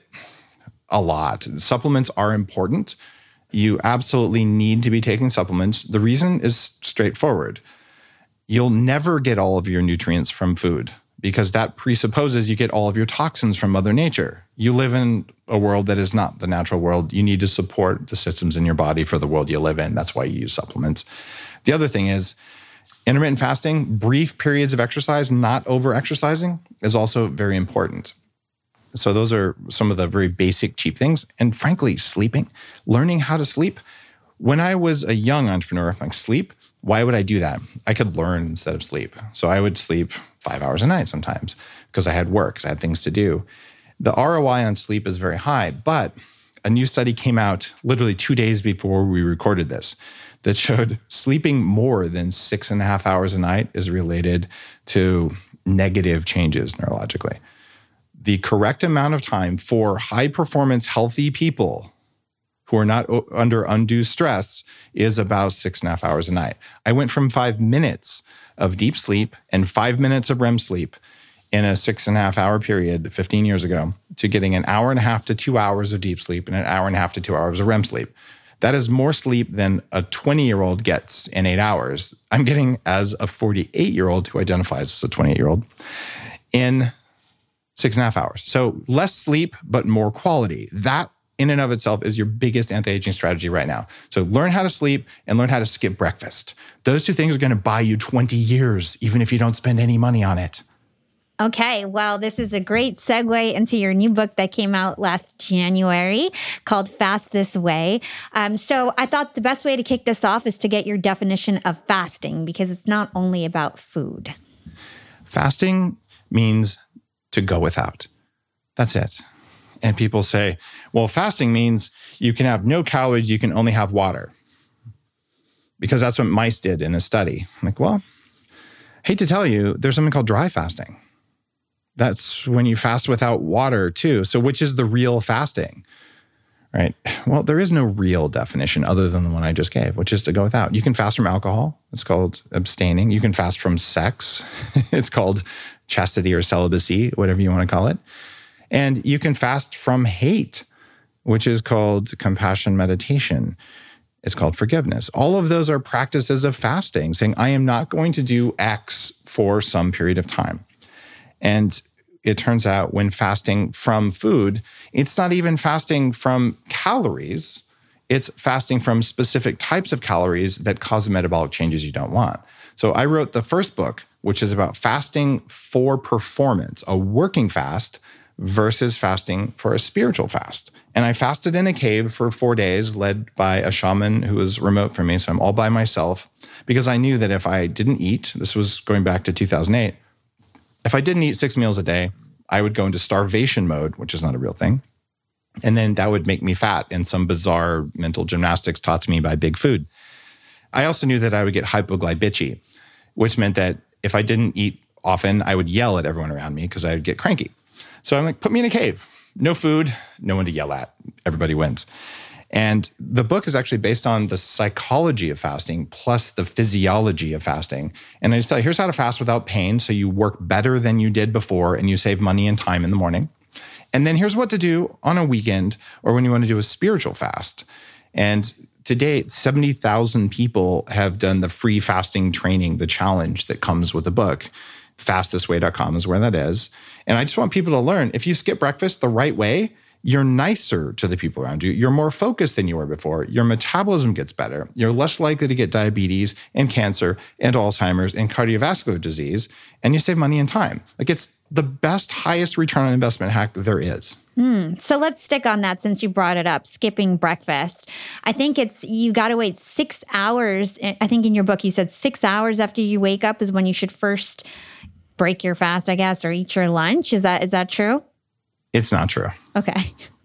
A lot. Supplements are important. You absolutely need to be taking supplements. The reason is straightforward. You'll never get all of your nutrients from food because that presupposes you get all of your toxins from Mother Nature. You live in a world that is not the natural world. You need to support the systems in your body for the world you live in. That's why you use supplements. The other thing is intermittent fasting, brief periods of exercise, not over-exercising, is also very important. So those are some of the very basic, cheap things. And frankly, sleeping, learning how to sleep. When I was a young entrepreneur, like sleep, why would I do that? I could learn instead of sleep. So I would sleep five hours a night sometimes because I had work, because I had things to do. The R O I on sleep is very high, but a new study came out literally two days before we recorded this that showed sleeping more than six and a half hours a night is related to negative changes neurologically. The correct amount of time for high-performance, healthy people who are not o- under undue stress is about six and a half hours a night. I went from five minutes of deep sleep and five minutes of R E M sleep in a six and a half hour period fifteen years ago to getting an hour and a half to two hours of deep sleep and an hour and a half to two hours of R E M sleep. That is more sleep than a twenty-year-old gets in eight hours. I'm getting as a forty-eight-year-old who identifies as a twenty-eight-year-old in six and a half hours. So less sleep, but more quality. That in and of itself is your biggest anti-aging strategy right now. So learn how to sleep and learn how to skip breakfast. Those two things are going to buy you twenty years, even if you don't spend any money on it. Okay, well, this is a great segue into your new book that came out last January called Fast This Way. Um, so I thought the best way to kick this off is to get your definition of fasting, because it's not only about food. Fasting means to go without. That's it. And people say, well, fasting means you can have no calories, you can only have water. because that's what mice did in a study. I'm like, well, hate to tell you, there's something called dry fasting. That's when you fast without water too. So which is the real fasting, right? Well, there is no real definition other than the one I just gave, which is to go without. You can fast from alcohol. It's called abstaining. You can fast from sex. It's called chastity or celibacy, whatever you want to call it. And you can fast from hate, which is called compassion meditation. It's called forgiveness. All of those are practices of fasting, saying, I am not going to do X for some period of time. And it turns out when fasting from food, it's not even fasting from calories. It's fasting from specific types of calories that cause metabolic changes you don't want. So I wrote the first book, which is about fasting for performance, a working fast versus fasting for a spiritual fast. And I fasted in a cave for four days, led by a shaman who was remote from me. So I'm all by myself because I knew that if I didn't eat, this was going back to two thousand eight, if I didn't eat six meals a day, I would go into starvation mode, which is not a real thing. And then that would make me fat in some bizarre mental gymnastics taught to me by big food. I also knew that I would get hypoglycemia, which meant that if I didn't eat often, I would yell at everyone around me because I would get cranky. So I'm like, put me in a cave. No food, no one to yell at. Everybody wins. And the book is actually based on the psychology of fasting plus the physiology of fasting. And I just tell you, here's how to fast without pain so you work better than you did before and you save money and time in the morning. And then here's what to do on a weekend or when you want to do a spiritual fast. And to date, seventy thousand people have done the free fasting training, the challenge that comes with the book. fast this way dot com is where that is. And I just want people to learn, if you skip breakfast the right way, you're nicer to the people around you. You're more focused than you were before. Your metabolism gets better. You're less likely to get diabetes and cancer and Alzheimer's and cardiovascular disease. And you save money and time. Like it's the best, highest return on investment hack there is. Mm, so let's stick on that since you brought it up, skipping breakfast. I think it's, you got to wait six hours. I think in your book, you said six hours after you wake up is when you should first break your fast, I guess, or eat your lunch. Is that is that true? It's not true. Okay.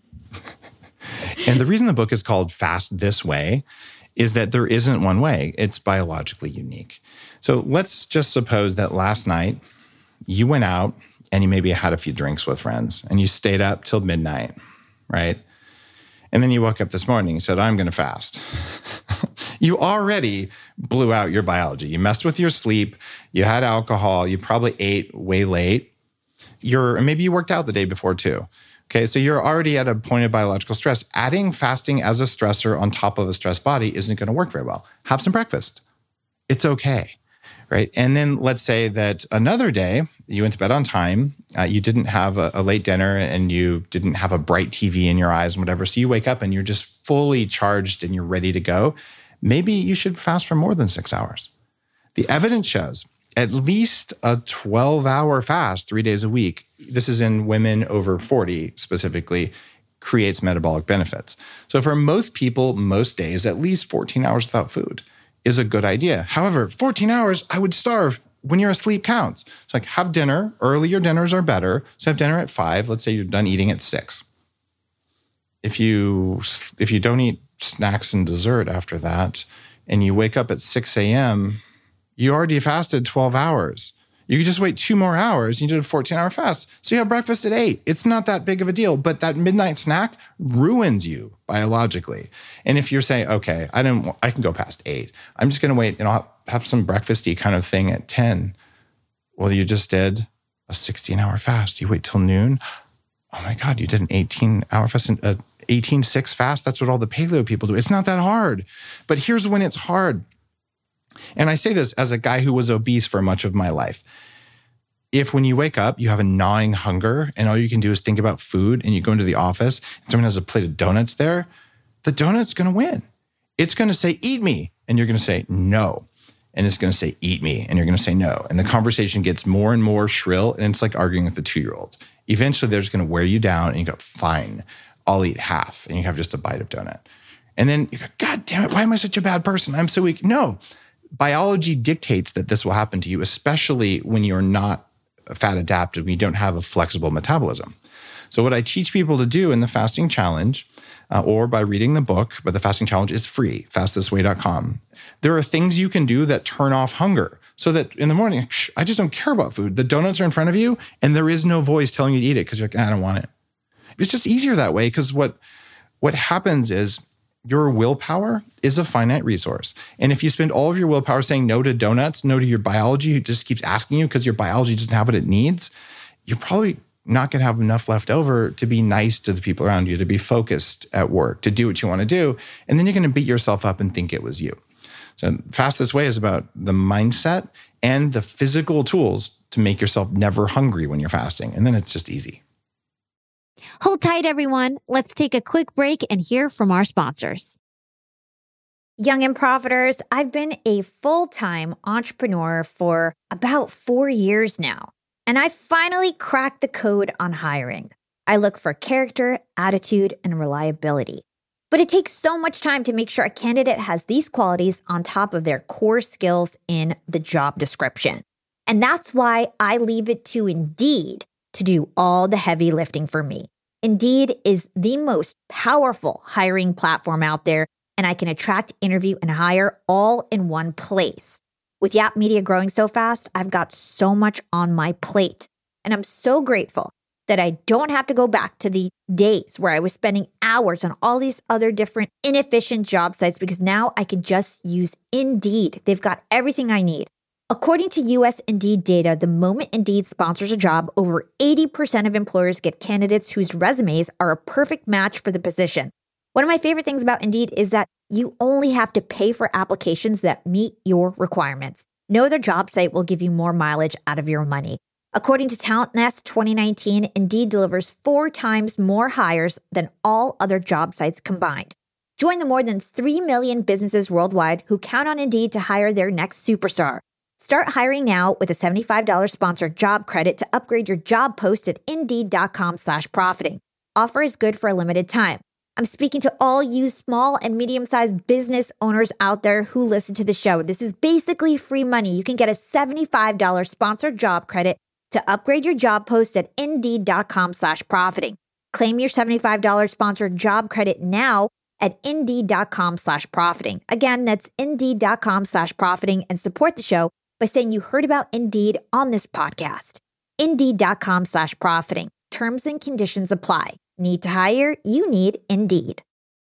And the reason the book is called Fast This Way is that there isn't one way. It's biologically unique. So let's just suppose that last night you went out and you maybe had a few drinks with friends and you stayed up till midnight, right? And then you woke up this morning and said, I'm going to fast. You already blew out your biology. You messed with your sleep. You had alcohol. You probably ate way late. You're, maybe you worked out the day before too. Okay, so you're already at a point of biological stress. Adding fasting as a stressor on top of a stressed body isn't going to work very well. Have some breakfast. It's okay, right? And then let's say that another day, you went to bed on time, uh, you didn't have a, a late dinner and you didn't have a bright T V in your eyes and whatever. So you wake up and you're just fully charged and you're ready to go. Maybe you should fast for more than six hours. The evidence shows at least a twelve-hour fast three days a week, this is in women over forty specifically, creates metabolic benefits. So for most people, most days, at least fourteen hours without food is a good idea. However, fourteen hours, I would starve. When you're asleep counts. It's like have dinner. Earlier dinners are better. So have dinner at five. Let's say you're done eating at six. If you if you don't eat snacks and dessert after that, and you wake up at six a.m., you already fasted twelve hours. You could just wait two more hours and you did a fourteen-hour fast. So you have breakfast at eight. It's not that big of a deal, but that midnight snack ruins you biologically. And if you're saying, okay, I didn't, I can go past eight. I'm just going to wait and I'll have some breakfasty kind of thing at ten. Well, you just did a sixteen-hour fast. You wait till noon. Oh my God, you did an eighteen-hour fast, an eighteen six fast. That's what all the paleo people do. It's not that hard. But here's when it's hard. And I say this as a guy who was obese for much of my life. If when you wake up, you have a gnawing hunger and all you can do is think about food and you go into the office and someone has a plate of donuts there, the donut's going to win. It's going to say, eat me. And you're going to say, no. And it's going to say, eat me. And you're going to say, no. And the conversation gets more and more shrill. And it's like arguing with a two-year-old. Eventually, they're just going to wear you down and you go, fine, I'll eat half. And you have just a bite of donut. And then you go, God damn it, why am I such a bad person? I'm so weak. No. Biology dictates that this will happen to you, especially when you're not fat adapted, when you don't have a flexible metabolism. So what I teach people to do in the fasting challenge, uh, or by reading the book, but the fasting challenge is free, fast this way dot com. There are things you can do that turn off hunger so that in the morning, shh, I just don't care about food. The donuts are in front of you and there is no voice telling you to eat it because you're like, I don't want it. It's just easier that way because what, what happens is your willpower is a finite resource. And if you spend all of your willpower saying no to donuts, no to your biology, who just keeps asking you because your biology doesn't have what it needs, you're probably not going to have enough left over to be nice to the people around you, to be focused at work, to do what you want to do. And then you're going to beat yourself up and think it was you. So Fast This Way is about the mindset and the physical tools to make yourself never hungry when you're fasting. And then it's just easy. Hold tight, everyone. Let's take a quick break and hear from our sponsors. Young and Profiters, I've been a full-time entrepreneur for about four years now, and I finally cracked the code on hiring. I look for character, attitude, and reliability. But it takes so much time to make sure a candidate has these qualities on top of their core skills in the job description. And that's why I leave it to Indeed to do all the heavy lifting for me. Indeed is the most powerful hiring platform out there, and I can attract, interview, and hire all in one place. With Yap Media growing so fast, I've got so much on my plate, and I'm so grateful that I don't have to go back to the days where I was spending hours on all these other different inefficient job sites because now I can just use Indeed. They've got everything I need. According to U S Indeed data, the moment Indeed sponsors a job, over eighty percent of employers get candidates whose resumes are a perfect match for the position. One of my favorite things about Indeed is that you only have to pay for applications that meet your requirements. No other job site will give you more mileage out of your money. According to Talent Nest twenty nineteen, Indeed delivers four times more hires than all other job sites combined. Join the more than three million businesses worldwide who count on Indeed to hire their next superstar. Start hiring now with a seventy-five dollars sponsored job credit to upgrade your job post at Indeed.com slash profiting. Offer is good for a limited time. I'm speaking to all you small and medium-sized business owners out there who listen to the show. This is basically free money. You can get a seventy-five dollars sponsored job credit to upgrade your job post at Indeed.com slash profiting. Claim your seventy-five dollars sponsored job credit now at Indeed.com slash profiting. Again, that's Indeed.com slash profiting and support the show by saying you heard about Indeed on this podcast. Indeed.com slash profiting. Terms and conditions apply. Need to hire? You need Indeed.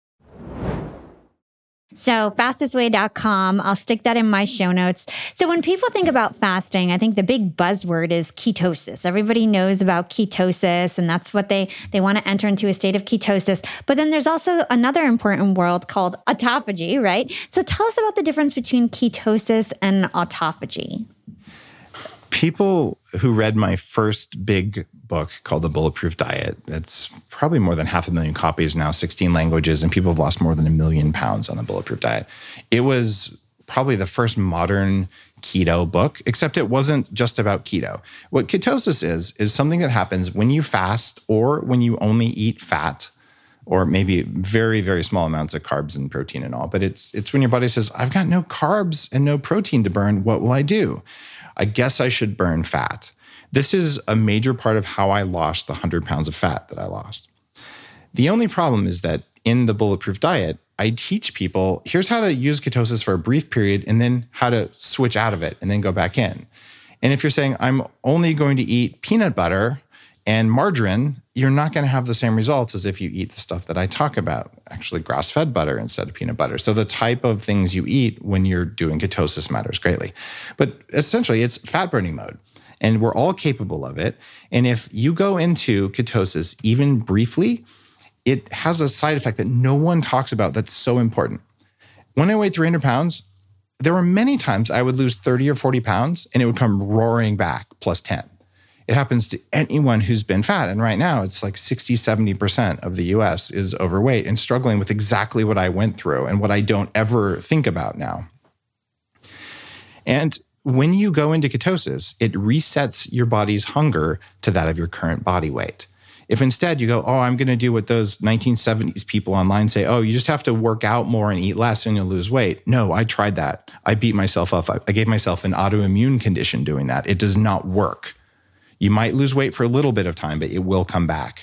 So fast this way dot com, I'll stick that in my show notes. So when people think about fasting, I think the big buzzword is ketosis. Everybody knows about ketosis, and that's what they, they want to enter into a state of ketosis. But then there's also another important word called autophagy, right? So tell us about the difference between ketosis and autophagy. People who read my first big book called The Bulletproof Diet, it's probably more than half a million copies now, sixteen languages, and people have lost more than a million pounds on the Bulletproof Diet. It was probably the first modern keto book, except it wasn't just about keto. What ketosis is, is something that happens when you fast or when you only eat fat, or maybe very, very small amounts of carbs and protein and all. But it's it's when your body says, I've got no carbs and no protein to burn, what will I do? I guess I should burn fat. This is a major part of how I lost the one hundred pounds of fat that I lost. The only problem is that in the Bulletproof Diet, I teach people, here's how to use ketosis for a brief period and then how to switch out of it and then go back in. And if you're saying, I'm only going to eat peanut butter and margarine, you're not going to have the same results as if you eat the stuff that I talk about, actually grass-fed butter instead of peanut butter. So the type of things you eat when you're doing ketosis matters greatly. But essentially, it's fat-burning mode, and we're all capable of it. And if you go into ketosis even briefly, it has a side effect that no one talks about that's so important. When I weighed three hundred pounds, there were many times I would lose thirty or forty pounds, and it would come roaring back plus ten. It happens to anyone who's been fat. And right now, it's like sixty, seventy percent of the U S is overweight and struggling with exactly what I went through and what I don't ever think about now. And when you go into ketosis, it resets your body's hunger to that of your current body weight. If instead you go, oh, I'm going to do what those nineteen seventies people online say, oh, you just have to work out more and eat less and you'll lose weight. No, I tried that. I beat myself up. I gave myself an autoimmune condition doing that. It does not work. You might lose weight for a little bit of time, but it will come back.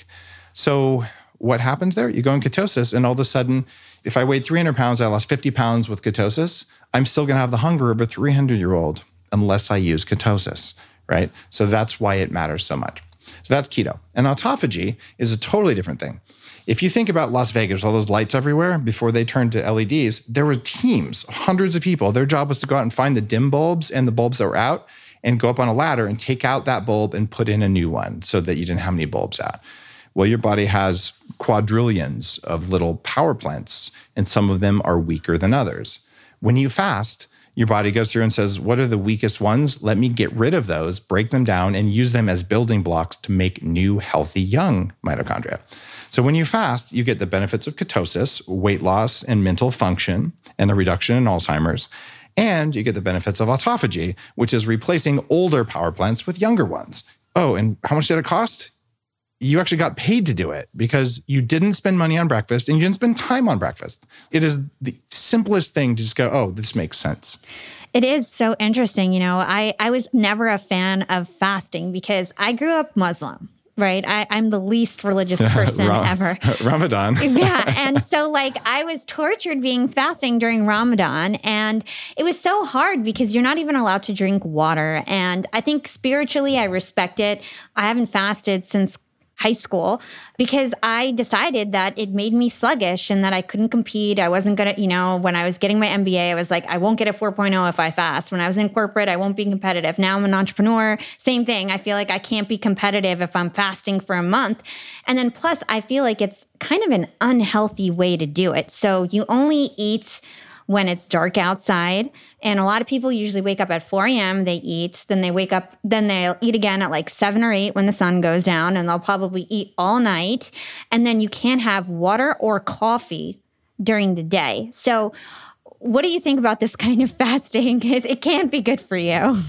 So what happens there? You go in ketosis, and all of a sudden, if I weighed three hundred pounds, I lost fifty pounds with ketosis, I'm still going to have the hunger of a three hundred year old unless I use ketosis, right? So that's why it matters so much. So that's keto. And autophagy is a totally different thing. If you think about Las Vegas, all those lights everywhere, before they turned to L E Ds, there were teams, hundreds of people. Their job was to go out and find the dim bulbs and the bulbs that were out and go up on a ladder and take out that bulb and put in a new one so that you didn't have any bulbs out. Well, your body has quadrillions of little power plants, and some of them are weaker than others. When you fast, your body goes through and says, what are the weakest ones? Let me get rid of those, break them down, and use them as building blocks to make new, healthy, young mitochondria. So when you fast, you get the benefits of ketosis, weight loss and mental function, and a reduction in Alzheimer's. And you get the benefits of autophagy, which is replacing older power plants with younger ones. Oh, and how much did it cost? You actually got paid to do it because you didn't spend money on breakfast and you didn't spend time on breakfast. It is the simplest thing to just go, oh, this makes sense. It is so interesting. You know, I, I was never a fan of fasting because I grew up Muslim. Right. I, I'm the least religious person Ram- ever. Ramadan. Yeah. And so like I was tortured being fasting during Ramadan, and it was so hard because you're not even allowed to drink water. And I think spiritually I respect it. I haven't fasted since high school because I decided that it made me sluggish and that I couldn't compete. I wasn't going to, you know, when I was getting my M B A, I was like, I won't get a four point oh if I fast. When I was in corporate, I won't be competitive. Now I'm an entrepreneur. Same thing. I feel like I can't be competitive if I'm fasting for a month. And then plus, I feel like it's kind of an unhealthy way to do it. So you only eat when it's dark outside. And a lot of people usually wake up at four a.m., they eat, then they wake up, then they'll eat again at like seven or eight when the sun goes down, and they'll probably eat all night. And then you can't have water or coffee during the day. So what do you think about this kind of fasting? It, it can't be good for you.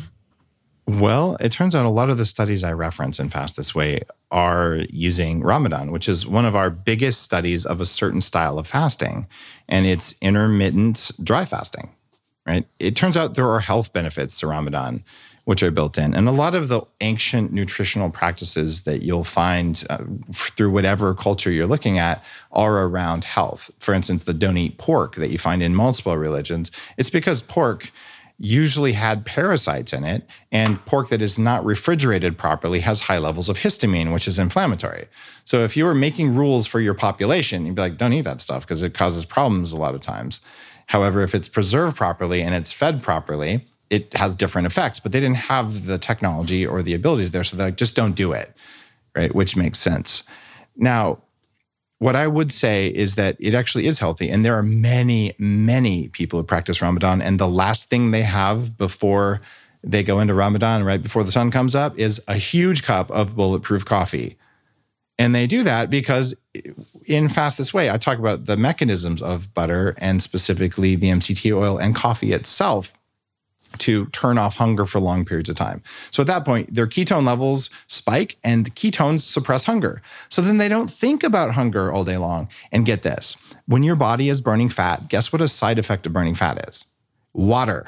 Well, it turns out a lot of the studies I reference in Fast This Way are using Ramadan, which is one of our biggest studies of a certain style of fasting, and it's intermittent dry fasting, right? It turns out there are health benefits to Ramadan, which are built in. And a lot of the ancient nutritional practices that you'll find uh, through whatever culture you're looking at are around health. For instance, the don't eat pork that you find in multiple religions, it's because pork usually had parasites in it, and pork that is not refrigerated properly has high levels of histamine, which is inflammatory. So if you were making rules for your population, you'd be like, don't eat that stuff because it causes problems a lot of times. However, if it's preserved properly and it's fed properly, it has different effects, but they didn't have the technology or the abilities there, so they're like, just don't do it, right? Which makes sense. Now, what I would say is that it actually is healthy. And there are many, many people who practice Ramadan. And the last thing they have before they go into Ramadan, right before the sun comes up, is a huge cup of bulletproof coffee. And they do that because in Fast This Way, I talk about the mechanisms of butter and specifically the M C T oil and coffee itself to turn off hunger for long periods of time. So at that point, their ketone levels spike and ketones suppress hunger. So then they don't think about hunger all day long. And get this, when your body is burning fat, guess what a side effect of burning fat is? Water.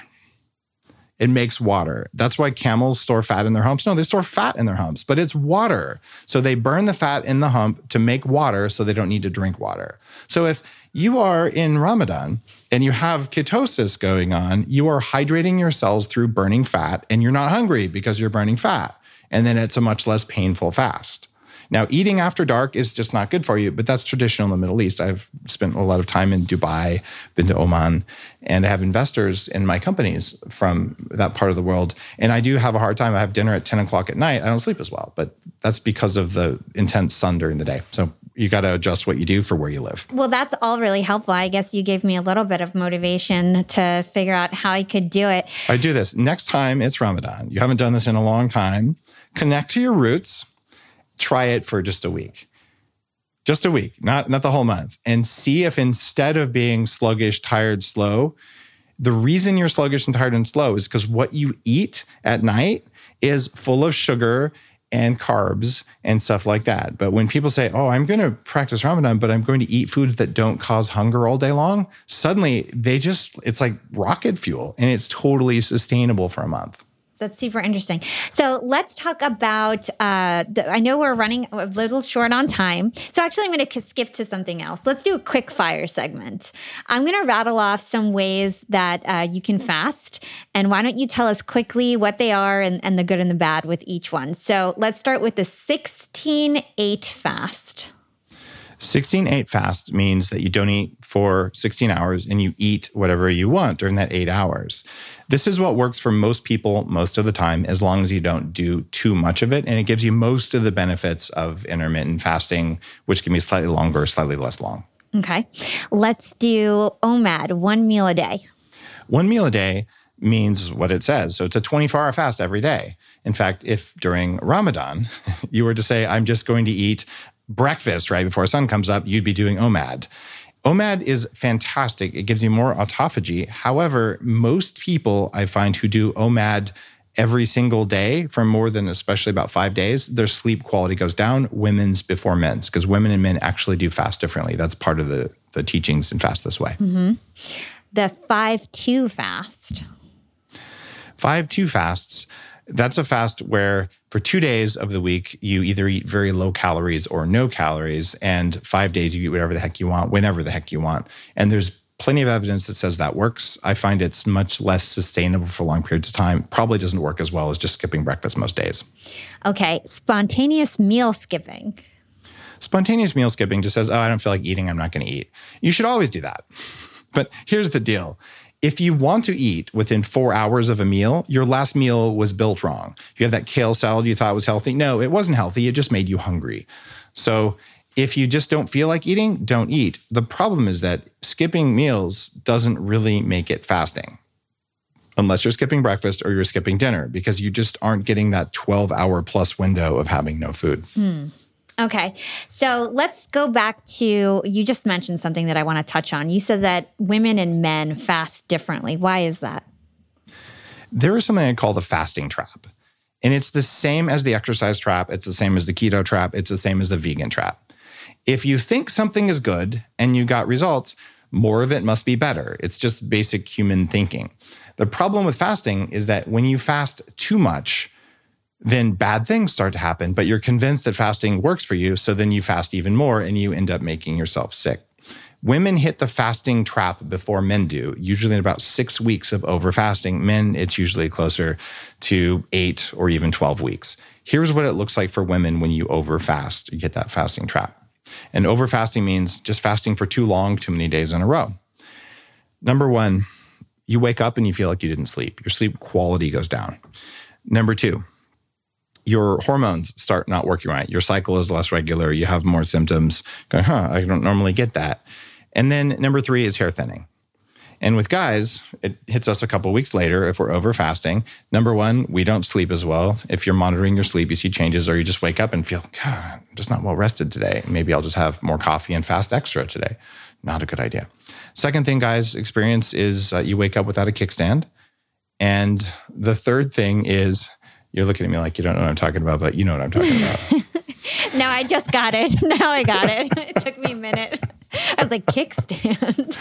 It makes water. That's why camels store fat in their humps. No, they store fat in their humps, but it's water. So they burn the fat in the hump to make water so they don't need to drink water. So if you are in Ramadan and you have ketosis going on, you are hydrating your cells through burning fat and you're not hungry because you're burning fat. And then it's a much less painful fast. Now, eating after dark is just not good for you, but that's traditional in the Middle East. I've spent a lot of time in Dubai, been to Oman, and I have investors in my companies from that part of the world. And I do have a hard time. I have dinner at ten o'clock at night. I don't sleep as well, but that's because of the intense sun during the day. So you got to adjust what you do for where you live. Well, that's all really helpful. I guess you gave me a little bit of motivation to figure out how I could do it. I do this. Next time it's Ramadan. You haven't done this in a long time. Connect to your roots. Try it for just a week. Just a week, not, not the whole month. And see if instead of being sluggish, tired, slow, the reason you're sluggish and tired and slow is because what you eat at night is full of sugar and carbs and stuff like that. But when people say, oh, I'm going to practice Ramadan, but I'm going to eat foods that don't cause hunger all day long, suddenly they just, it's like rocket fuel and it's totally sustainable for a month. That's super interesting. So let's talk about, uh, the, I know we're running a little short on time. So actually I'm going to skip to something else. Let's do a quick fire segment. I'm going to rattle off some ways that uh, you can fast. And why don't you tell us quickly what they are and, and the good and the bad with each one. So let's start with the sixteen eight fast. sixteen eight fast means that you don't eat for sixteen hours and you eat whatever you want during that eight hours. This is what works for most people most of the time, as long as you don't do too much of it. And it gives you most of the benefits of intermittent fasting, which can be slightly longer or slightly less long. Okay. Let's do O M A D, one meal a day. One meal a day means what it says. So it's a twenty-four hour fast every day. In fact, if during Ramadan, you were to say, I'm just going to eat breakfast right before sun comes up, you'd be doing O M A D. O M A D is fantastic. It gives you more autophagy. However, most people I find who do O M A D every single day for more than especially about five days, their sleep quality goes down, women's before men's, because women and men actually do fast differently. That's part of the, the teachings in Fast This Way. Mm-hmm. The five two fast. five two fasts. That's a fast where for two days of the week, you either eat very low calories or no calories, and five days you eat whatever the heck you want, whenever the heck you want. And there's plenty of evidence that says that works. I find it's much less sustainable for long periods of time. Probably doesn't work as well as just skipping breakfast most days. Okay, spontaneous meal skipping. Spontaneous meal skipping just says, oh, I don't feel like eating, I'm not going to eat. You should always do that. But here's the deal. If you want to eat within four hours of a meal, your last meal was built wrong. You have that kale salad you thought was healthy. No, it wasn't healthy. It just made you hungry. So if you just don't feel like eating, don't eat. The problem is that skipping meals doesn't really make it fasting, unless you're skipping breakfast or you're skipping dinner, because you just aren't getting that twelve hour plus window of having no food. Mm. Okay. So let's go back to, you just mentioned something that I want to touch on. You said that women and men fast differently. Why is that? There is something I call the fasting trap. And it's the same as the exercise trap. It's the same as the keto trap. It's the same as the vegan trap. If you think something is good and you got results, more of it must be better. It's just basic human thinking. The problem with fasting is that when you fast too much, then bad things start to happen, but you're convinced that fasting works for you, so then you fast even more and you end up making yourself sick. Women hit the fasting trap before men do, usually in about six weeks of overfasting. Men, it's usually closer to eight or even twelve weeks. Here's what it looks like for women when you overfast. You get that fasting trap. And overfasting means just fasting for too long, too many days in a row. Number one, you wake up and you feel like you didn't sleep. Your sleep quality goes down. Number two, your hormones start not working right. Your cycle is less regular. You have more symptoms. Going, huh, I don't normally get that. And then number three is hair thinning. And with guys, it hits us a couple of weeks later if we're over fasting. Number one, we don't sleep as well. If you're monitoring your sleep, you see changes, or you just wake up and feel, God, I'm just not well rested today. Maybe I'll just have more coffee and fast extra today. Not a good idea. Second thing guys experience is uh, you wake up without a kickstand. And the third thing is, you're looking at me like you don't know what I'm talking about, but you know what I'm talking about. No, I just got it. Now I got it. It took me a minute. I was like, kickstand.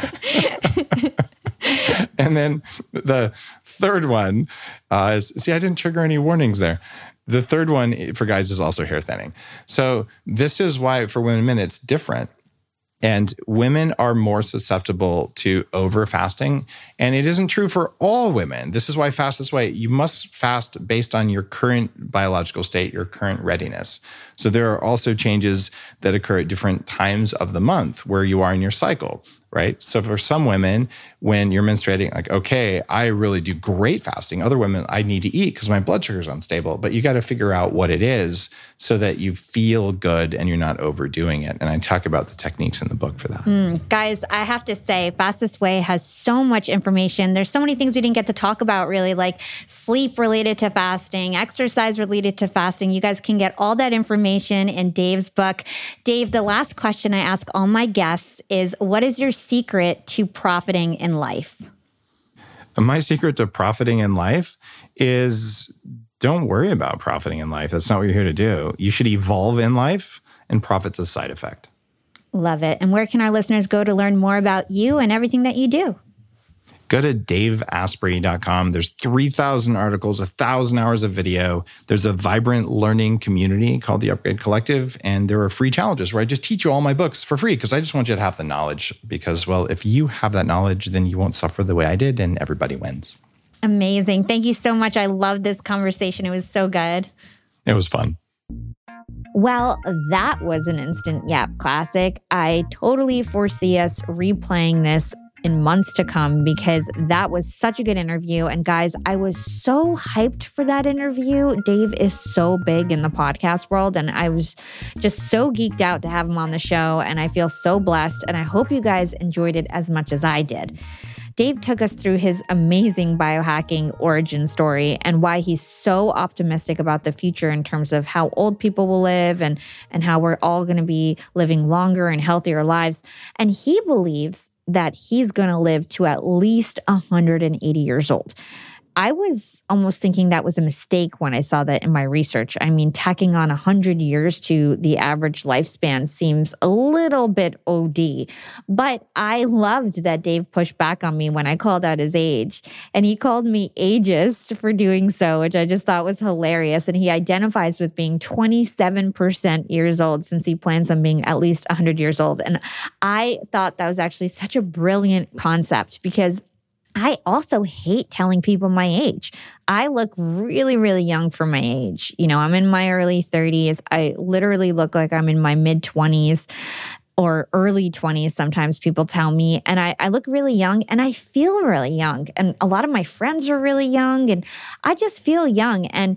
And then the third one uh, is, see, I didn't trigger any warnings there. The third one for guys is also hair thinning. So this is why for women and men, it's different. And women are more susceptible to over fasting. And it isn't true for all women. This is why Fast This Way, you must fast based on your current biological state, your current readiness. So there are also changes that occur at different times of the month where you are in your cycle, right? So for some women, when you're menstruating, like, okay, I really do great fasting. Other women, I need to eat because my blood sugar is unstable. But you got to figure out what it is so that you feel good and you're not overdoing it. And I talk about the techniques in the book for that. Mm, guys, I have to say, Fast This Way has so much information. There's so many things we didn't get to talk about, really, like sleep related to fasting, exercise related to fasting. You guys can get all that information in Dave's book. Dave, the last question I ask all my guests is, what is your secret to profiting in life? My secret to profiting in life is don't worry about profiting in life. That's not what you're here to do. You should evolve in life, and profit's a side effect. Love it. And where can our listeners go to learn more about you and everything that you do? go to dave asprey dot com. There's three thousand articles, one thousand hours of video. There's a vibrant learning community called the Upgrade Collective, and there are free challenges where I just teach you all my books for free because I just want you to have the knowledge because, well, if you have that knowledge, then you won't suffer the way I did and everybody wins. Amazing. Thank you so much. I love this conversation. It was so good. It was fun. Well, that was an Instant Yap classic. I totally foresee us replaying this in months to come because that was such a good interview. And guys, I was so hyped for that interview. Dave is so big in the podcast world, and I was just so geeked out to have him on the show. And I feel so blessed. And I hope you guys enjoyed it as much as I did. Dave took us through his amazing biohacking origin story and why he's so optimistic about the future in terms of how old people will live and, and how we're all going to be living longer and healthier lives. And he believes that he's going to live to at least one hundred eighty years old. I was almost thinking that was a mistake when I saw that in my research. I mean, tacking on one hundred years to the average lifespan seems a little bit O D. But I loved that Dave pushed back on me when I called out his age. And he called me ageist for doing so, which I just thought was hilarious. And he identifies with being twenty-seven percent years old since he plans on being at least one hundred years old. And I thought that was actually such a brilliant concept because I also hate telling people my age. I look really, really young for my age. You know, I'm in my early thirties. I literally look like I'm in my mid-twenties or early twenties. Sometimes people tell me, and I, I look really young and I feel really young. And a lot of my friends are really young and I just feel young. And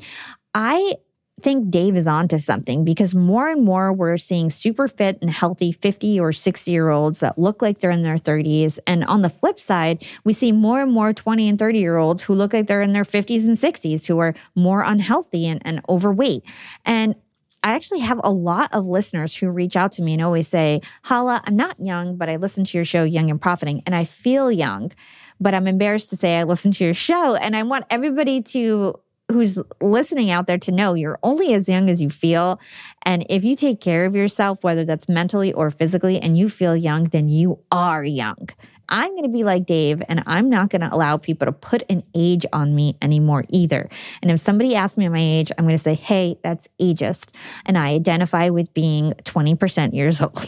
I think Dave is onto something because more and more we're seeing super fit and healthy fifty or sixty year olds that look like they're in their thirties. And on the flip side, we see more and more twenty and thirty year olds who look like they're in their fifties and sixties who are more unhealthy and, and overweight. And I actually have a lot of listeners who reach out to me and always say, Hala, I'm not young, but I listen to your show, Young and Profiting, and I feel young, but I'm embarrassed to say I listen to your show. And I want everybody to who's listening out there to know you're only as young as you feel. And if you take care of yourself, whether that's mentally or physically, and you feel young, then you are young. I'm going to be like Dave, and I'm not going to allow people to put an age on me anymore either. And if somebody asks me my age, I'm going to say, hey, that's ageist. And I identify with being twenty percent years old.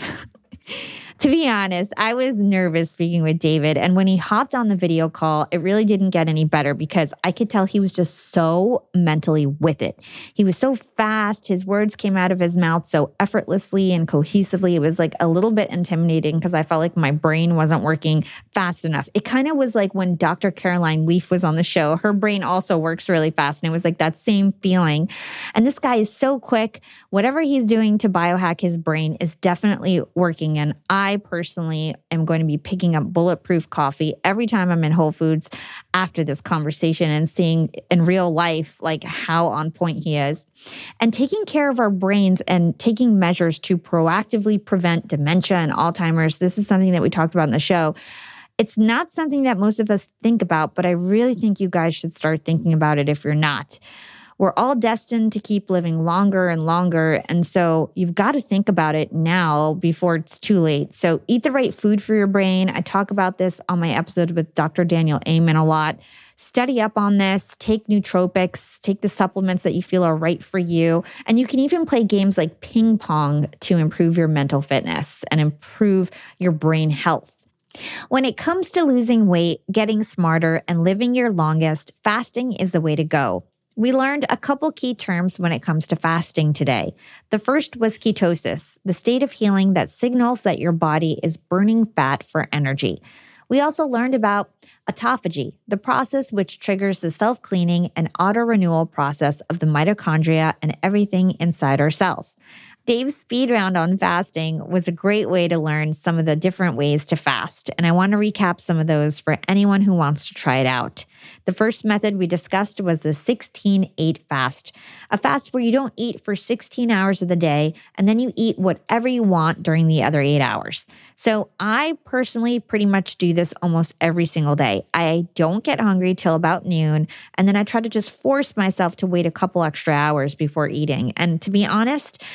To be honest, I was nervous speaking with David. And when he hopped on the video call, it really didn't get any better because I could tell he was just so mentally with it. He was so fast. His words came out of his mouth so effortlessly and cohesively. It was like a little bit intimidating because I felt like my brain wasn't working fast enough. It kind of was like when Doctor Caroline Leaf was on the show. Her brain also works really fast. And it was like that same feeling. And this guy is so quick. Whatever he's doing to biohack his brain is definitely working. And I I personally am going to be picking up Bulletproof coffee every time I'm in Whole Foods after this conversation and seeing in real life like how on point he is. And taking care of our brains and taking measures to proactively prevent dementia and Alzheimer's. This is something that we talked about in the show. It's not something that most of us think about, but I really think you guys should start thinking about it if you're not. We're all destined to keep living longer and longer. And so you've got to think about it now before it's too late. So eat the right food for your brain. I talk about this on my episode with Doctor Daniel Amen a lot. Study up on this, take nootropics, take the supplements that you feel are right for you. And you can even play games like ping pong to improve your mental fitness and improve your brain health. When it comes to losing weight, getting smarter, and living your longest, fasting is the way to go. We learned a couple key terms when it comes to fasting today. The first was ketosis, the state of healing that signals that your body is burning fat for energy. We also learned about autophagy, the process which triggers the self-cleaning and auto-renewal process of the mitochondria and everything inside our cells. Dave's speed round on fasting was a great way to learn some of the different ways to fast, and I want to recap some of those for anyone who wants to try it out. The first method we discussed was the sixteen eight fast, a fast where you don't eat for sixteen hours of the day, and then you eat whatever you want during the other eight hours. So I personally pretty much do this almost every single day. I don't get hungry till about noon, and then I try to just force myself to wait a couple extra hours before eating. And to be honest,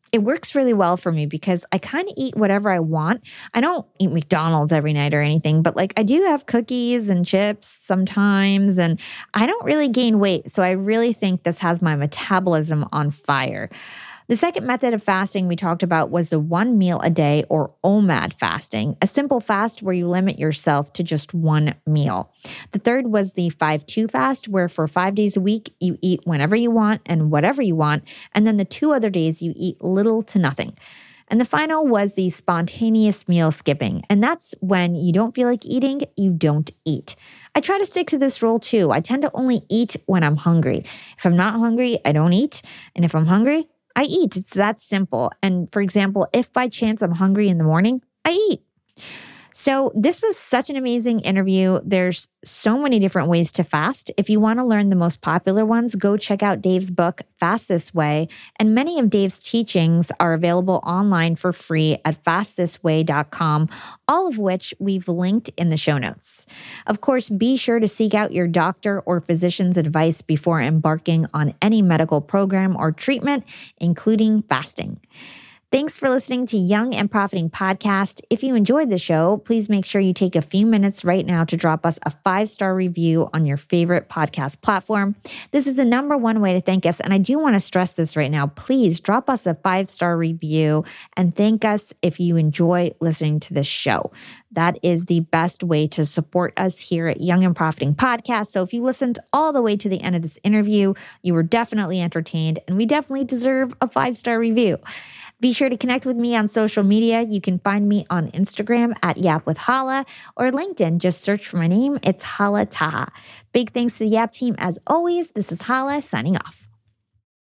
It works really well for me because I kind of eat whatever I want. I don't eat McDonald's every night or anything, but like I do have cookies and chips sometimes, and I don't really gain weight. So I really think this has my metabolism on fire. The second method of fasting we talked about was the one meal a day, or O M A D fasting, a simple fast where you limit yourself to just one meal. The third was the five two fast, where for five days a week, you eat whenever you want and whatever you want, and then the two other days you eat little to nothing. And the final was the spontaneous meal skipping, and that's when you don't feel like eating, you don't eat. I try to stick to this rule too. I tend to only eat when I'm hungry. If I'm not hungry, I don't eat, and if I'm hungry, I eat. It's that simple. And for example, if by chance I'm hungry in the morning, I eat. So this was such an amazing interview. There's so many different ways to fast. If you want to learn the most popular ones, go check out Dave's book, Fast This Way. And many of Dave's teachings are available online for free at fast this way dot com, all of which we've linked in the show notes. Of course, be sure to seek out your doctor or physician's advice before embarking on any medical program or treatment, including fasting. Thanks for listening to Young and Profiting Podcast. If you enjoyed the show, please make sure you take a few minutes right now to drop us a five-star review on your favorite podcast platform. This is the number one way to thank us, and I do want to stress this right now. Please drop us a five-star review and thank us if you enjoy listening to this show. That is the best way to support us here at Young and Profiting Podcast. So if you listened all the way to the end of this interview, you were definitely entertained, and we definitely deserve a five-star review. Be sure to connect with me on social media. You can find me on Instagram at Yap with Hala, or LinkedIn. Just search for my name. It's Hala Taha. Big thanks to the Yap team as always. This is Hala signing off.